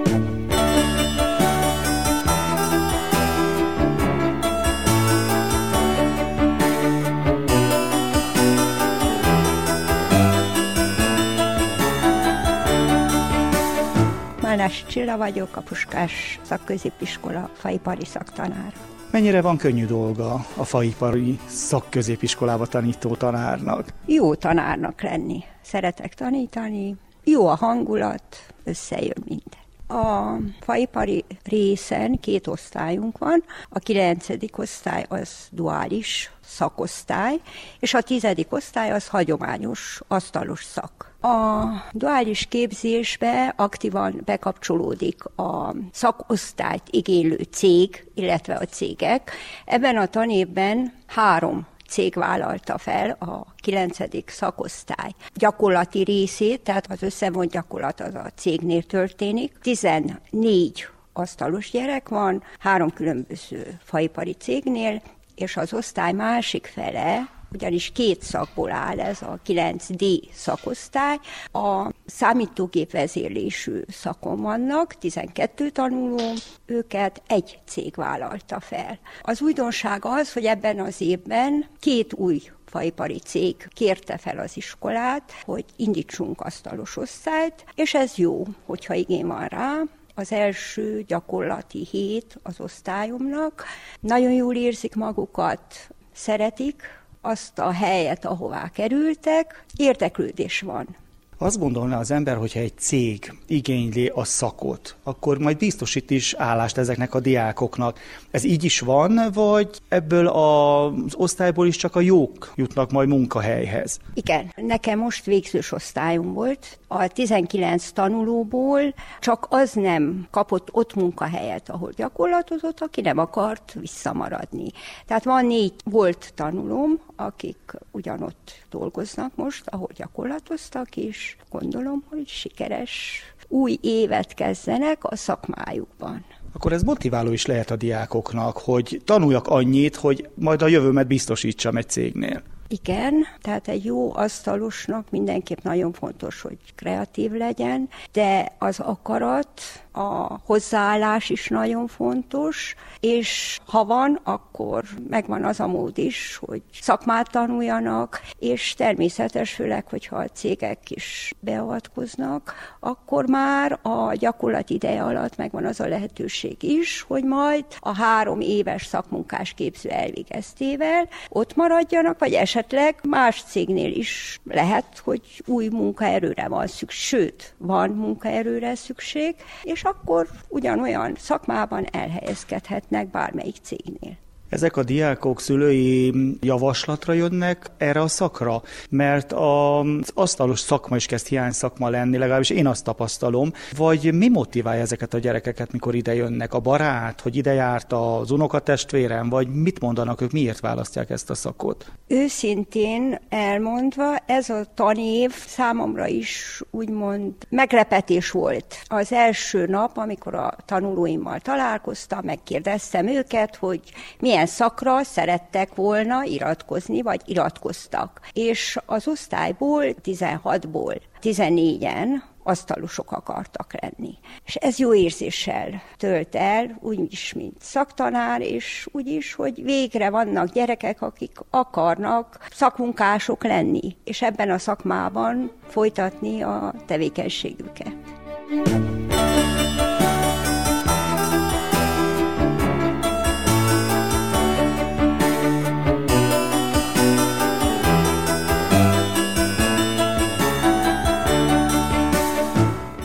Málnás Csilla vagyok, a Puskás Szakközépiskola faipari szaktanára. Mennyire van könnyű dolga a faipari szakközépiskolába tanító tanárnak? Jó tanárnak lenni. Szeretek tanítani, jó a hangulat, összejön minden. A faipari részen két osztályunk van, a kilencedik osztály az duális szakosztály, és a tizedik osztály az hagyományos asztalos szak. A duális képzésbe aktívan bekapcsolódik a szakosztályt igénylő cég, illetve a cégek. Ebben a tanévben három cég vállalta fel a kilencedik szakosztály gyakorlati részét, tehát az összevont gyakorlat az a cégnél történik. tizennégy asztalos gyerek van, három különböző faipari cégnél, és az osztály másik fele, ugyanis két szakból áll ez a kilenc dé szakosztály, a számítógép vezérlésű szakon vannak, tizenkettő tanuló, őket egy cég vállalta fel. Az újdonság az, hogy ebben az évben két új faipari cég kérte fel az iskolát, hogy indítsunk asztalos osztályt, és ez jó, hogyha igény van rá. Az első gyakorlati hét az osztályomnak. Nagyon jól érzik magukat, szeretik azt a helyet, ahová kerültek, érdeklődés van. Azt gondolná az ember, hogyha egy cég igényli a szakot, akkor majd biztosít is állást ezeknek a diákoknak. Ez így is van, vagy ebből az osztályból is csak a jók jutnak majd munkahelyhez? Igen, nekem most végzős osztályom volt. A tizenkilenc tanulóból csak az nem kapott ott munkahelyet, ahol gyakorlatozott, aki nem akart visszamaradni. Tehát van négy volt tanulóm, akik ugyanott dolgoznak most, ahol gyakorlatoztak, és gondolom, hogy sikeres új évet kezdenek a szakmájukban. Akkor ez motiváló is lehet a diákoknak, hogy tanuljak annyit, hogy majd a jövőmet biztosítsam egy cégnél. Igen, tehát egy jó asztalosnak mindenképp nagyon fontos, hogy kreatív legyen, de az akarat, a hozzáállás is nagyon fontos, és ha van, akkor megvan az a mód is, hogy szakmát tanuljanak, és természetes, főleg, hogyha a cégek is beavatkoznak, akkor már a gyakorlat ideje alatt megvan az a lehetőség is, hogy majd a három éves szakmunkás képző elvégeztével ott maradjanak, vagy esetleg más cégnél is lehet, hogy új munkaerőre van szükség, sőt, van munkaerőre szükség, és akkor ugyanolyan szakmában elhelyezkedhetnek bármelyik cégnél. Ezek a diákok szülői javaslatra jönnek erre a szakra, mert az asztalos szakma is kezd hiány szakma lenni, legalábbis én azt tapasztalom, vagy mi motiválja ezeket a gyerekeket, mikor ide jönnek? A barát, hogy ide járt az unokatestvérem, vagy mit mondanak ők, miért választják ezt a szakot? Őszintén elmondva, ez a tanév számomra is úgymond meglepetés volt. Az első nap, amikor a tanulóimmal találkoztam, megkérdeztem őket, hogy milyen szakra szerettek volna iratkozni, vagy iratkoztak. És az osztályból, tizenhatból tizennégyen asztalosok akartak lenni. És ez jó érzéssel tölt el, úgyis, mint szaktanár, és úgyis, hogy végre vannak gyerekek, akik akarnak szakmunkások lenni, és ebben a szakmában folytatni a tevékenységüket.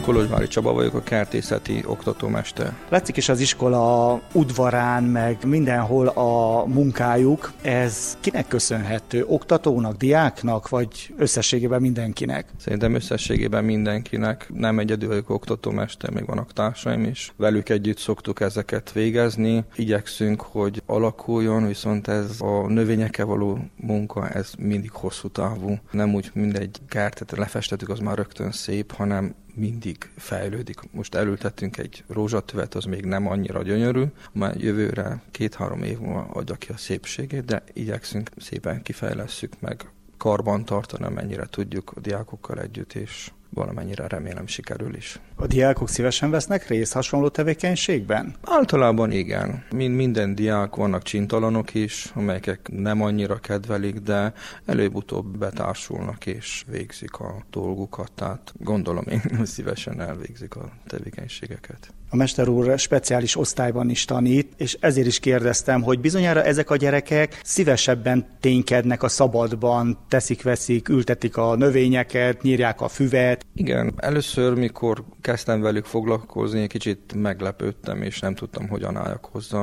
Kolozsvári Csaba vagyok, a kertészeti oktatómester. Látszik is az iskola udvarán, meg mindenhol a munkájuk. Ez kinek köszönhető? Oktatónak, diáknak, vagy összességében mindenkinek? Szerintem összességében mindenkinek. Nem egyedül vagyok oktatómester, még vannak társaim is. Velük együtt szoktuk ezeket végezni. Igyekszünk, hogy alakuljon, viszont ez a növényekkel való munka, ez mindig hosszú távú. Nem úgy mindegy kertet lefestettük, az már rögtön szép, hanem mindig fejlődik. Most elültettünk egy rózsatövet, az még nem annyira gyönyörű, már jövőre két-három év múlva adja ki a szépségét, de igyekszünk szépen kifejlesszük meg, karban tartani, amennyire tudjuk a diákokkal együtt, és valamennyire remélem sikerül is. A diákok szívesen vesznek részt hasonló tevékenységben? Általában igen. Mind, minden diák, vannak csintalanok is, amelyek nem annyira kedvelik, de előbb-utóbb betársulnak és végzik a dolgukat, tehát gondolom én szívesen elvégzik a tevékenységeket. A mester úr speciális osztályban is tanít, és ezért is kérdeztem, hogy bizonyára ezek a gyerekek szívesebben ténykednek a szabadban, teszik-veszik, ültetik a növényeket, nyírják a füvet. Igen, először, mikor kezdtem velük foglalkozni, kicsit meglepődtem, és nem tudtam, hogyan álljak hozzá,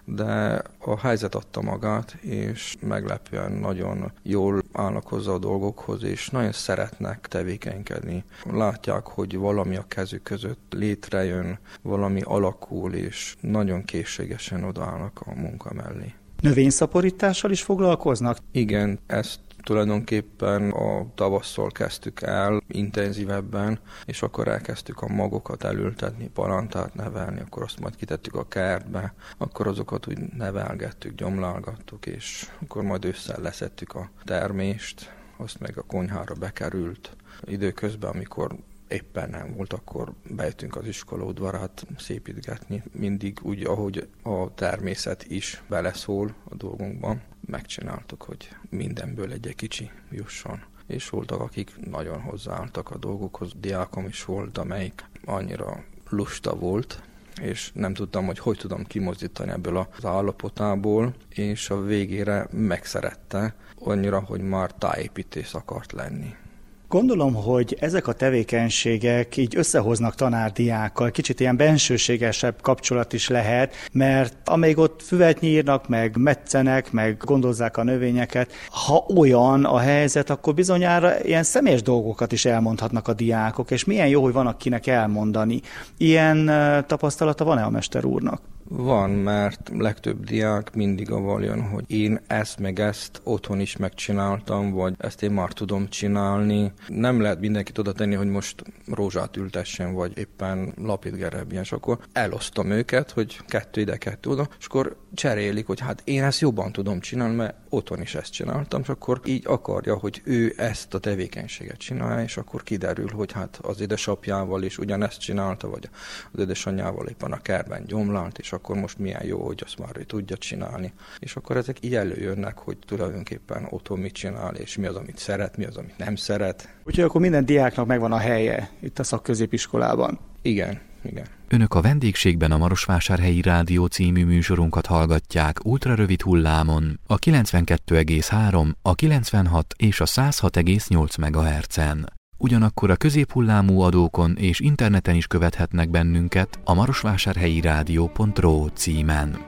de a helyzet adta magát, és meglepően nagyon jól állnak hozzá a dolgokhoz, és nagyon szeretnek tevékenykedni. Látják, hogy valami a kezük között létrejön, valami alakul, és nagyon készségesen odaállnak a munka mellé. Növényszaporítással is foglalkoznak? Igen, ezt tulajdonképpen a tavasszal kezdtük el intenzívebben, és akkor elkezdtük a magokat elültetni, parántát nevelni, akkor azt majd kitettük a kertbe, akkor azokat úgy nevelgettük, gyomlálgattuk, és akkor majd ősszel leszettük a termést, azt meg a konyhára bekerült. Időközben, amikor éppen nem volt, akkor bejöttünk az iskola udvarát szépítgetni. Mindig úgy, ahogy a természet is beleszól a dolgunkban. Megcsináltuk, hogy mindenből egy kicsi jusson. És voltak, akik nagyon hozzáálltak a dolgokhoz. Diákom is volt, amelyik annyira lusta volt, és nem tudtam, hogy hogy tudom kimozdítani ebből az állapotából, és a végére megszerette, annyira, hogy már tájépítész akart lenni. Gondolom, hogy ezek a tevékenységek így összehoznak tanár-diákkal, kicsit ilyen bensőségesebb kapcsolat is lehet, mert amíg ott füvet nyírnak, meg metszenek, meg gondozzák a növényeket, ha olyan a helyzet, akkor bizonyára ilyen személyes dolgokat is elmondhatnak a diákok, és milyen jó, hogy van akinek elmondani. Ilyen tapasztalata van-e a mester úrnak? Van, mert legtöbb diák mindig avval jön, hogy én ezt meg ezt otthon is megcsináltam, vagy ezt én már tudom csinálni. Nem lehet mindenkit oda tenni, hogy most rózsát ültessen, vagy éppen lapítgerebjen, és akkor elosztom őket, hogy kettő ide, kettő oda, és akkor cserélik, hogy hát én ezt jobban tudom csinálni, mert otthon is ezt csináltam, és akkor így akarja, hogy ő ezt a tevékenységet csinálja, és akkor kiderül, hogy hát az édesapjával is ugyanezt csinálta, vagy az édesanyjával éppen a kertben gyomlált, és akkor most milyen jó, hogy azt már ő tudja csinálni. És akkor ezek így előjönnek, hogy tulajdonképpen otthon mit csinál, és mi az, amit szeret, mi az, amit nem szeret. Úgyhogy akkor minden diáknak megvan a helye itt a szakközépiskolában. Igen, igen. Önök a vendégségben a Marosvásárhelyi Rádió című műsorunkat hallgatják ultrarövid hullámon, a kilencvenkettő egész három, a kilencvenhat és a száz hat egész nyolc megahertzen. Ugyanakkor a középhullámú adókon és interneten is követhetnek bennünket a marosvásárhelyi rádió pont ro címen.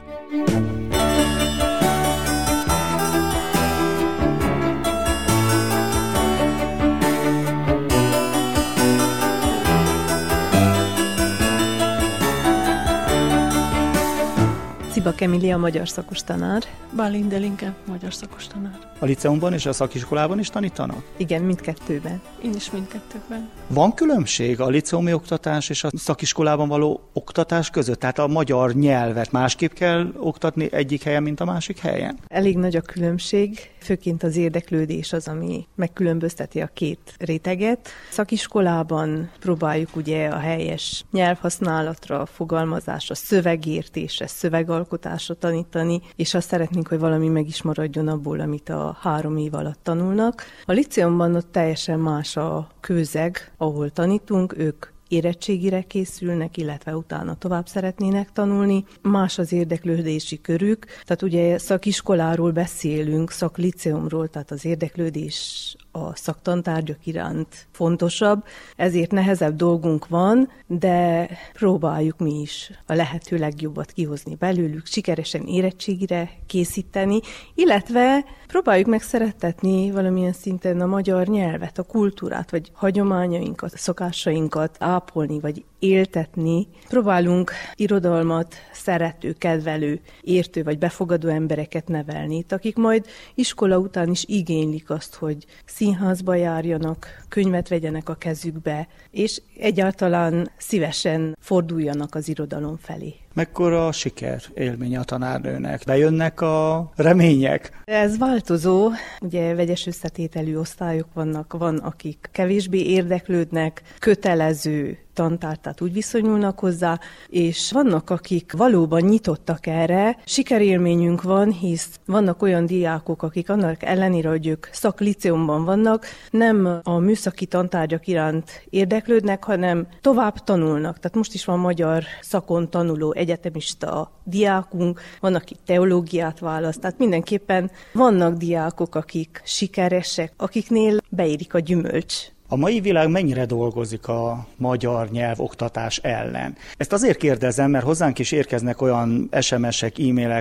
Cibak Emilia, magyar szakos tanár. Bálint Delinke, magyar szakos tanár. A liceumban és a szakiskolában is tanítanak? Igen, mindkettőben. Én is mindkettőben. Van különbség a liceumi oktatás és a szakiskolában való oktatás között? Tehát a magyar nyelvet másképp kell oktatni egyik helyen, mint a másik helyen? Elég nagy a különbség, főként az érdeklődés az, ami megkülönbözteti a két réteget. Szakiskolában próbáljuk ugye a helyes nyelvhasználatra, fogalmazásra, szövegértésre, szövegalkotásra tanítani, és azt szeretnénk, hogy valami meg is maradjon abból, amit a három év alatt tanulnak. A liceumban ott teljesen más a közeg, ahol tanítunk, ők érettségire készülnek, illetve utána tovább szeretnének tanulni. Más az érdeklődési körük, tehát ugye szakiskoláról beszélünk, szakliceumról, tehát az érdeklődés a szaktantárgyak iránt fontosabb, ezért nehezebb dolgunk van, de próbáljuk mi is a lehető legjobbat kihozni belőlük, sikeresen érettségire készíteni, illetve próbáljuk meg szerettetni valamilyen szinten a magyar nyelvet, a kultúrát, vagy hagyományainkat, szokásainkat ápolni, vagy éltetni. Próbálunk irodalmat szerető, kedvelő, értő vagy befogadó embereket nevelni, itt, akik majd iskola után is igénylik azt, hogy színházba járjanak, könyvet vegyenek a kezükbe, és egyáltalán szívesen forduljanak az irodalom felé. Mekkora a siker élménye a tanárnőnek? Bejönnek a remények? Ez változó. Ugye vegyes összetételű osztályok vannak, van, akik kevésbé érdeklődnek, kötelező tantár, tehát úgy viszonyulnak hozzá, és vannak, akik valóban nyitottak erre. Sikerélményünk van, hisz vannak olyan diákok, akik annak ellenére, hogy ők szakliceumban vannak, nem a műszaki tantárgyak iránt érdeklődnek, hanem tovább tanulnak. Tehát most is van magyar szakon tanuló egyetemista diákunk, van, aki teológiát választ, tehát mindenképpen vannak diákok, akik sikeresek, akiknél beérik a gyümölcs. A mai világ mennyire dolgozik a magyar nyelv oktatás ellen? Ezt azért kérdezem, mert hozzánk is érkeznek olyan es em es-ek, e-mailek,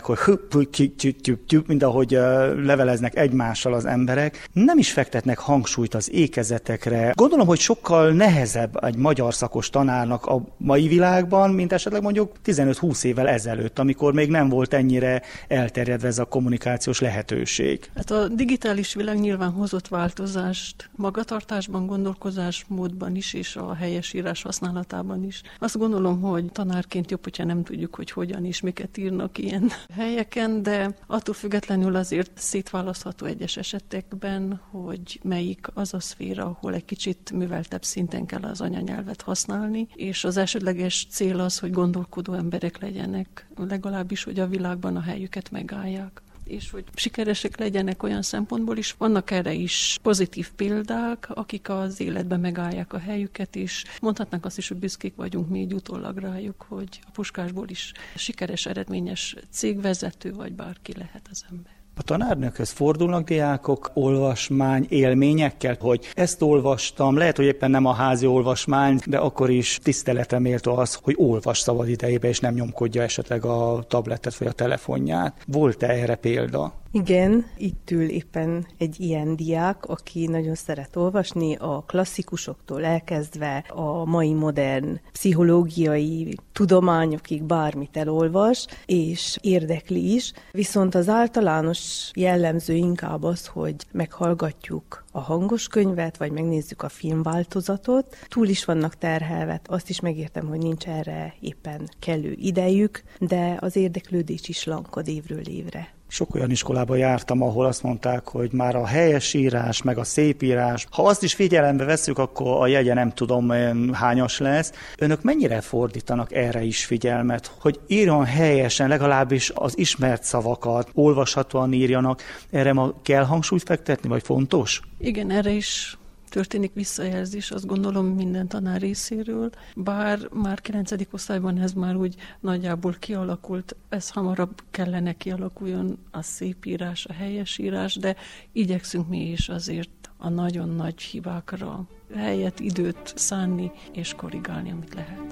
hogy mint ahogy leveleznek egymással az emberek. Nem is fektetnek hangsúlyt az ékezetekre. Gondolom, hogy sokkal nehezebb egy magyar szakos tanárnak a mai világban, mint esetleg mondjuk tizenöt-húsz évvel ezelőtt, amikor még nem volt ennyire elterjedve ez a kommunikációs lehetőség. Hát a digitális világ nyilván hozott változást magatartásban, gondolkozásmódban is, és a helyes írás használatában is. Azt gondolom, hogy tanárként jobb, hogyha nem tudjuk, hogy hogyan és miket írnak ilyen helyeken, de attól függetlenül azért szétválasztható egyes esetekben, hogy melyik az a szféra, ahol egy kicsit műveltebb szinten kell az anyanyelvet használni, és az elsődleges cél az, hogy gondolkodó emberek legyenek, legalábbis, hogy a világban a helyüket megállják, és hogy sikeresek legyenek olyan szempontból is. Vannak erre is pozitív példák, akik az életben megállják a helyüket, és mondhatnánk azt is, hogy büszkék vagyunk mi így utólag rájuk, hogy a Puskásból is sikeres, eredményes cégvezető, vagy bárki lehet az ember. A tanárnőkhöz fordulnak diákok olvasmány élményekkel, hogy ezt olvastam, lehet, hogy éppen nem a házi olvasmány, de akkor is tiszteletre méltó az, hogy olvas szabad idejébe, és nem nyomkodja esetleg a tabletet vagy a telefonját. Volt-e erre példa? Igen, itt ül éppen egy ilyen diák, aki nagyon szeret olvasni, a klasszikusoktól elkezdve a mai modern pszichológiai tudományokig bármit elolvas, és érdekli is. Viszont az általános jellemző inkább az, hogy meghallgatjuk a hangos könyvet, vagy megnézzük a filmváltozatot. Túl is vannak terhelve, azt is megértem, hogy nincs erre éppen kellő idejük, de az érdeklődés is lankad évről évre. Sok olyan iskolába jártam, ahol azt mondták, hogy már a helyes írás, meg a szép írás, ha azt is figyelembe vesszük, akkor a jegye nem tudom hányas lesz. Önök mennyire fordítanak erre is figyelmet, hogy írjon helyesen, legalábbis az ismert szavakat, olvashatóan írjanak, erre ma kell hangsúlyt fektetni, vagy fontos? Igen, erre is történik visszajelzés, azt gondolom minden tanár részéről, bár már kilencedik osztályban ez már úgy nagyjából kialakult, ez hamarabb kellene kialakuljon a szép írás, a helyes írás, de igyekszünk mi is azért a nagyon nagy hibákra helyet, időt szánni és korrigálni, amit lehet.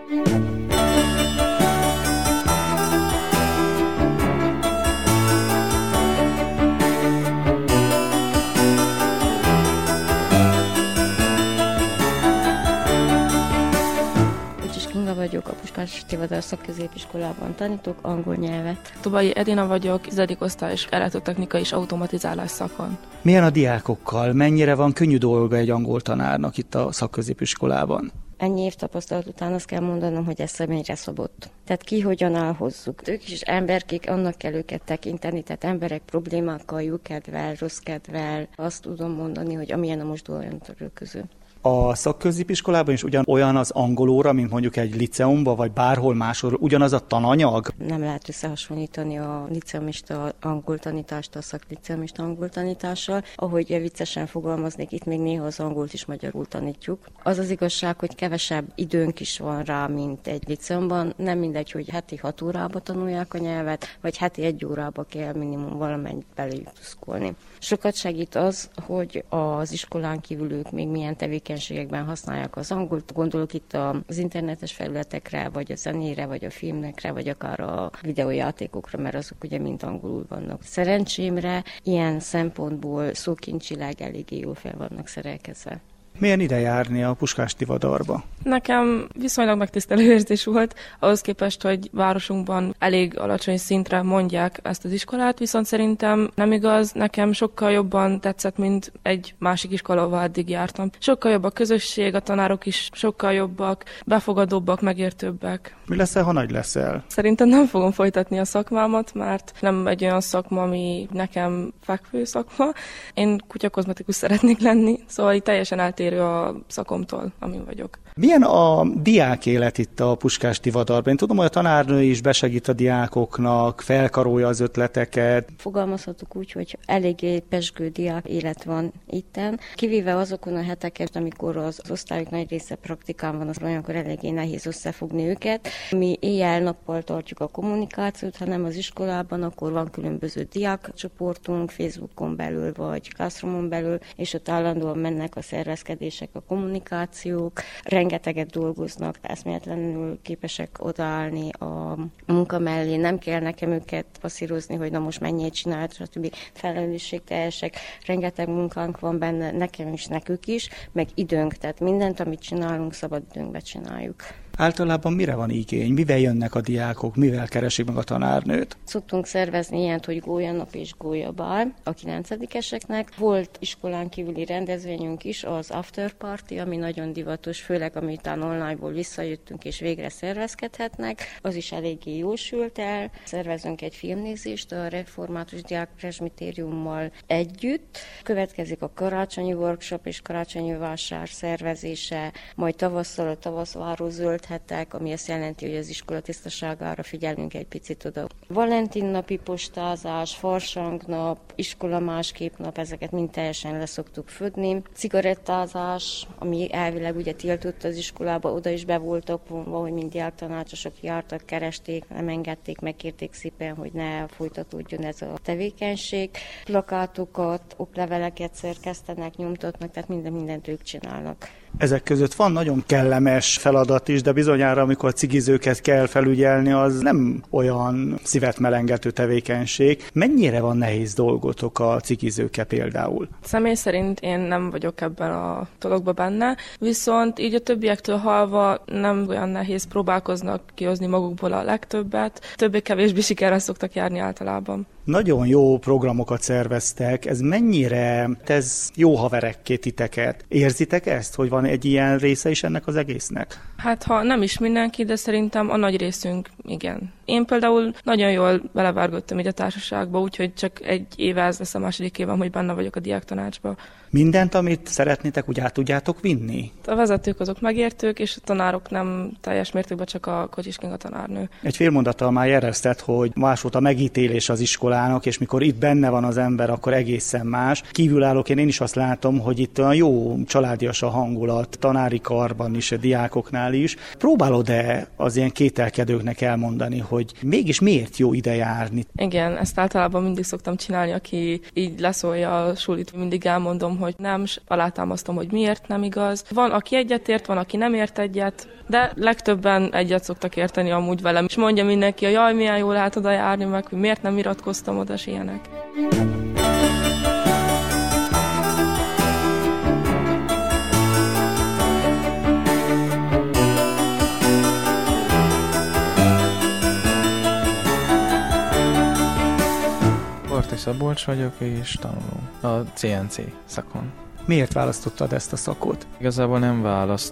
vagyok, a Puskás Tivadar szakközépiskolában tanítok angol nyelvet. Tobai Edina vagyok, tizedik osztályos elektrotechnika és automatizálás szakon. Milyen a diákokkal? Mennyire van könnyű dolga egy angol tanárnak itt a szakközépiskolában? Ennyi év tapasztalat után azt kell mondanom, hogy ez személyre szabott. Tehát ki hogyan elhozzuk. Ők is emberkék, annak kell őket tekinteni, tehát emberek problémákkal, jó kedvel, rossz kedvel. Azt tudom mondani, hogy amilyen a most olyan törő közül. A szakközépiskolában is ugyanolyan az angol óra, mint mondjuk egy liceumban, vagy bárhol máshol, ugyanaz a tananyag? Nem lehet összehasonlítani a liceumista angol tanítást a szakliceumista angol tanítással. Ahogy viccesen fogalmaznék, itt még néha az angolt is magyarul tanítjuk. Az az igazság, hogy kevesebb időnk is van rá, mint egy liceumban. Nem mindegy, hogy heti hat órába tanulják a nyelvet, vagy heti egy órába kell minimum valamennyit belejutuszkolni. Sokat segít az, hogy az iskolán kívül ők még milyen tevékenységekben használják az angolt. Gondolok itt az internetes felületekre, vagy a zenére, vagy a filmekre, vagy akár a videójátékokra, mert azok ugye mind angolul vannak. Szerencsémre ilyen szempontból szókincsileg eléggé jól fel vannak szerelkezve. Milyen ide járni a Puskás Tivadarba? Nekem viszonylag megtisztelő érzés volt, ahhoz képest, hogy városunkban elég alacsony szintre mondják ezt az iskolát, viszont szerintem nem igaz, nekem sokkal jobban tetszett, mint egy másik iskola, ahol eddig jártam. Sokkal jobb a közösség, a tanárok is sokkal jobbak, befogadóbbak, megértőbbek. Mi leszel, ha nagy leszel? Szerintem nem fogom folytatni a szakmámat, mert nem egy olyan szakma, ami nekem fekvő szakma. Én kutyakozmetikus szeretnék lenni, szóval így teljesen eltérő a szakomtól, amin vagyok. Milyen a diák élet itt a Puskás Tivadarban? Én tudom, hogy a tanárnő is besegít a diákoknak, felkarolja az ötleteket. Fogalmazhatok úgy, hogy eléggé pezsgő diák élet van itten. Kivéve azokon a heteken, amikor az, az osztályok nagy része praktikán van, az olyankor eléggé nehéz összefogni őket. Mi éjjel-nappal tartjuk a kommunikációt, ha nem az iskolában, akkor van különböző diákcsoportunk, Facebookon belül vagy Classroomon belül, és ott állandóan mennek a szervezkedések, a kommunikációk. Rengeteget dolgoznak, eszméletlenül képesek odaállni a munka mellé, nem kell nekem őket passzírozni, hogy na most mennyit csinál, stb. Felelősségteljesek, rengeteg munkánk van benne, nekem is, nekük is, meg időnk, tehát mindent, amit csinálunk, szabad időnkbe csináljuk. Általában mire van igény? Mivel jönnek a diákok? Mivel keresik meg a tanárnőt? Szoktunk szervezni ilyent, hogy gólyanap és gólyabál a kilencedikeseknek. Volt iskolán kívüli rendezvényünk is, az after party, ami nagyon divatos, főleg amitán online-ból visszajöttünk és végre szervezkedhetnek. Az is eléggé jól sült el. Szervezünk egy filmnézést a Református Diákpresbitériummal együtt. Következik a karácsonyi workshop és karácsonyi vásár szervezése, majd tavasszal a tavaszváró zöld hetek, ami azt jelenti, hogy az iskola tisztaságára figyelünk egy picit oda. Valentin napi postázás, farsangnap, iskola másképp nap, ezeket mind teljesen leszoktuk födni. Cigarettázás, ami elvileg ugye tiltott az iskolába, oda is be voltak vonva, hogy mind diáktanácsosok jártak, keresték, nem engedték, megkérték szépen, hogy ne folytatódjon ez a tevékenység. Plakátokat, okleveleket szerkesztenek, nyomtatnak, tehát minden mindent ők csinálnak. Ezek között van nagyon kellemes feladat is, de bizonyára, amikor cigizőket kell felügyelni, az nem olyan szívet melengető tevékenység. Mennyire van nehéz dolgotok a cigizőkkel például? Személy szerint én nem vagyok ebben a dologban benne, viszont így a többiektől hallva nem olyan nehéz, próbálkoznak kihozni magukból a legtöbbet. Többé-kevésbé sikerrel szoktak járni általában. Nagyon jó programokat szerveztek, ez mennyire tesz jó haverekké titeket? Érzitek ezt, hogy van egy ilyen része is ennek az egésznek? Hát ha nem is mindenki, de szerintem a nagy részünk igen. Én például nagyon jól belevárgottam így a társaságba, úgyhogy csak egy éve ez lesz a második évem, hogy benne vagyok a diáktanácsba. Mindent, amit szeretnétek, úgy át tudjátok vinni? A vezetők azok megértők, és a tanárok nem teljes mértékben, csak a Kocsiskén a tanárnő. Egy fél mondattal már jelezted, hogy más volt a megítélés az iskolának, és mikor itt benne van az ember, akkor egészen más. Kívülállóként én is azt látom, hogy itt olyan jó családias a hangulat, tanári karban is, a diákoknál is. Próbálod-e az ilyen kételkedőknek elmondani, hogy mégis miért jó ide járni? Igen, ezt általában mindig szoktam csinálni, aki így leszólja a sulit, mindig elmondom, hogy nem, és alátámasztom, hogy miért nem igaz. Van, aki egyetért, van, aki nem ért egyet, de legtöbben egyet szoktak érteni amúgy velem. És mondja mindenki, hogy jaj, milyen jól lehet oda járni, meg hogy miért nem iratkoztam oda, és ilyenek. Barti Szabolcs vagyok, és tanulom a cé en cé szakon. Miért választottad ezt a szakot? Igazából nem választottam.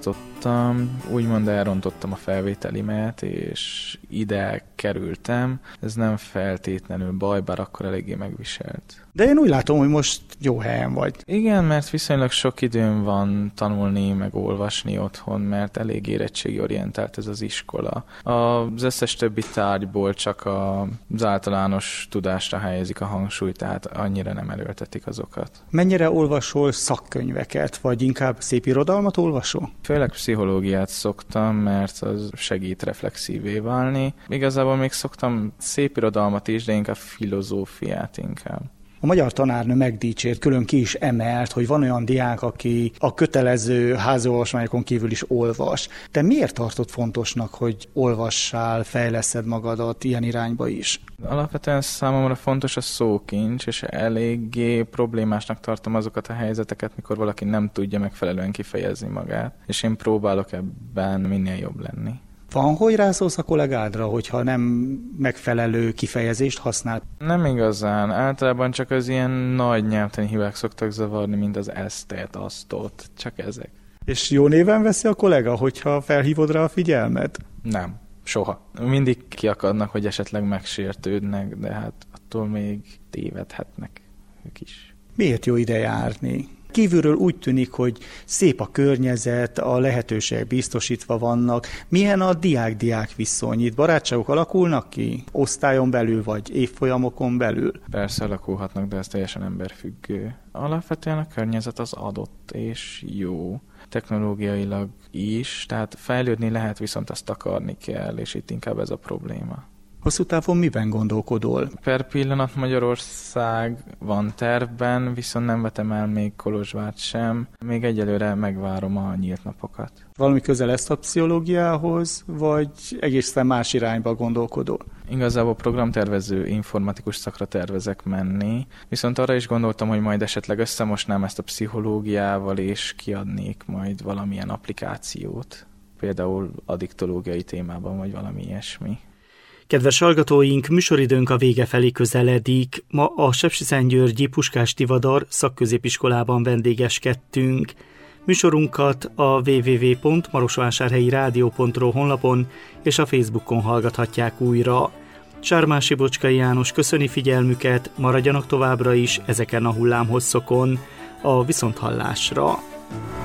próbáltam, úgymond elrontottam a felvételimet, és ide kerültem. Ez nem feltétlenül baj, bár akkor eléggé megviselt. De én úgy látom, hogy most jó helyen vagy. Igen, mert viszonylag sok időm van tanulni, meg olvasni otthon, mert elég érettségiorientált ez az iskola. Az összes többi tárgyból csak az általános tudásra helyezik a hangsúlyt, tehát annyira nem erőltetik azokat. Mennyire olvasol szakkönyveket, vagy inkább szépirodalmat olvasol? Főleg pszichológiát szoktam, mert az segít reflexívé válni. Igazából még szoktam szépirodalmat is, de inkább filozófiát inkább. A magyar tanárnő megdicsért, külön ki is emelt, hogy van olyan diák, aki a kötelező háziolvasmányokon kívül is olvas. Te miért tartod fontosnak, hogy olvassál, fejleszed magadat ilyen irányba is? Alapvetően számomra fontos a szókincs, és eléggé problémásnak tartom azokat a helyzeteket, mikor valaki nem tudja megfelelően kifejezni magát, és én próbálok ebben minél jobb lenni. Van, hogy rászólsz a kollégádra, hogyha nem megfelelő kifejezést használ? Nem igazán. Általában csak az ilyen nagy nyelvtani hibák szoktak zavarni, mint az esztet, asztot, csak ezek. És jó néven veszi a kollega, hogyha felhívod rá a figyelmet? Nem, soha. Mindig kiakadnak, hogy esetleg megsértődnek, de hát attól még tévedhetnek ők is. Miért jó ide járni? Kívülről úgy tűnik, hogy szép a környezet, a lehetőségek biztosítva vannak. Milyen a diák-diák viszony? Itt barátságok alakulnak ki? Osztályon belül, vagy évfolyamokon belül? Persze alakulhatnak, de ez teljesen emberfüggő. Alapvetően a környezet az adott és jó. Technológiailag is, tehát fejlődni lehet, viszont azt akarni kell, és itt inkább ez a probléma. Hosszú távon miben gondolkodol? Per pillanat Magyarország van tervben, viszont nem vetem el még Kolozsvárt sem. Még egyelőre megvárom a nyílt napokat. Valami közel ezt a pszichológiához, vagy egészen más irányba gondolkodol? Igazából programtervező informatikus szakra tervezek menni, viszont arra is gondoltam, hogy majd esetleg összemosnám ezt a pszichológiával, és kiadnék majd valamilyen applikációt. Például addiktológiai témában, vagy valami ilyesmi. Kedves hallgatóink, műsoridőnk a vége felé közeledik. Ma a Sepsiszentgyörgyi Puskás Tivadar szakközépiskolában vendégeskedtünk. Műsorunkat a double-u double-u double-u pont marosvásárhelyi rádió pont ro honlapon és a Facebookon hallgathatják újra. Sármási Bocskai János köszöni figyelmüket, maradjanak továbbra is ezeken a hullámhosszokon. A viszonthallásra!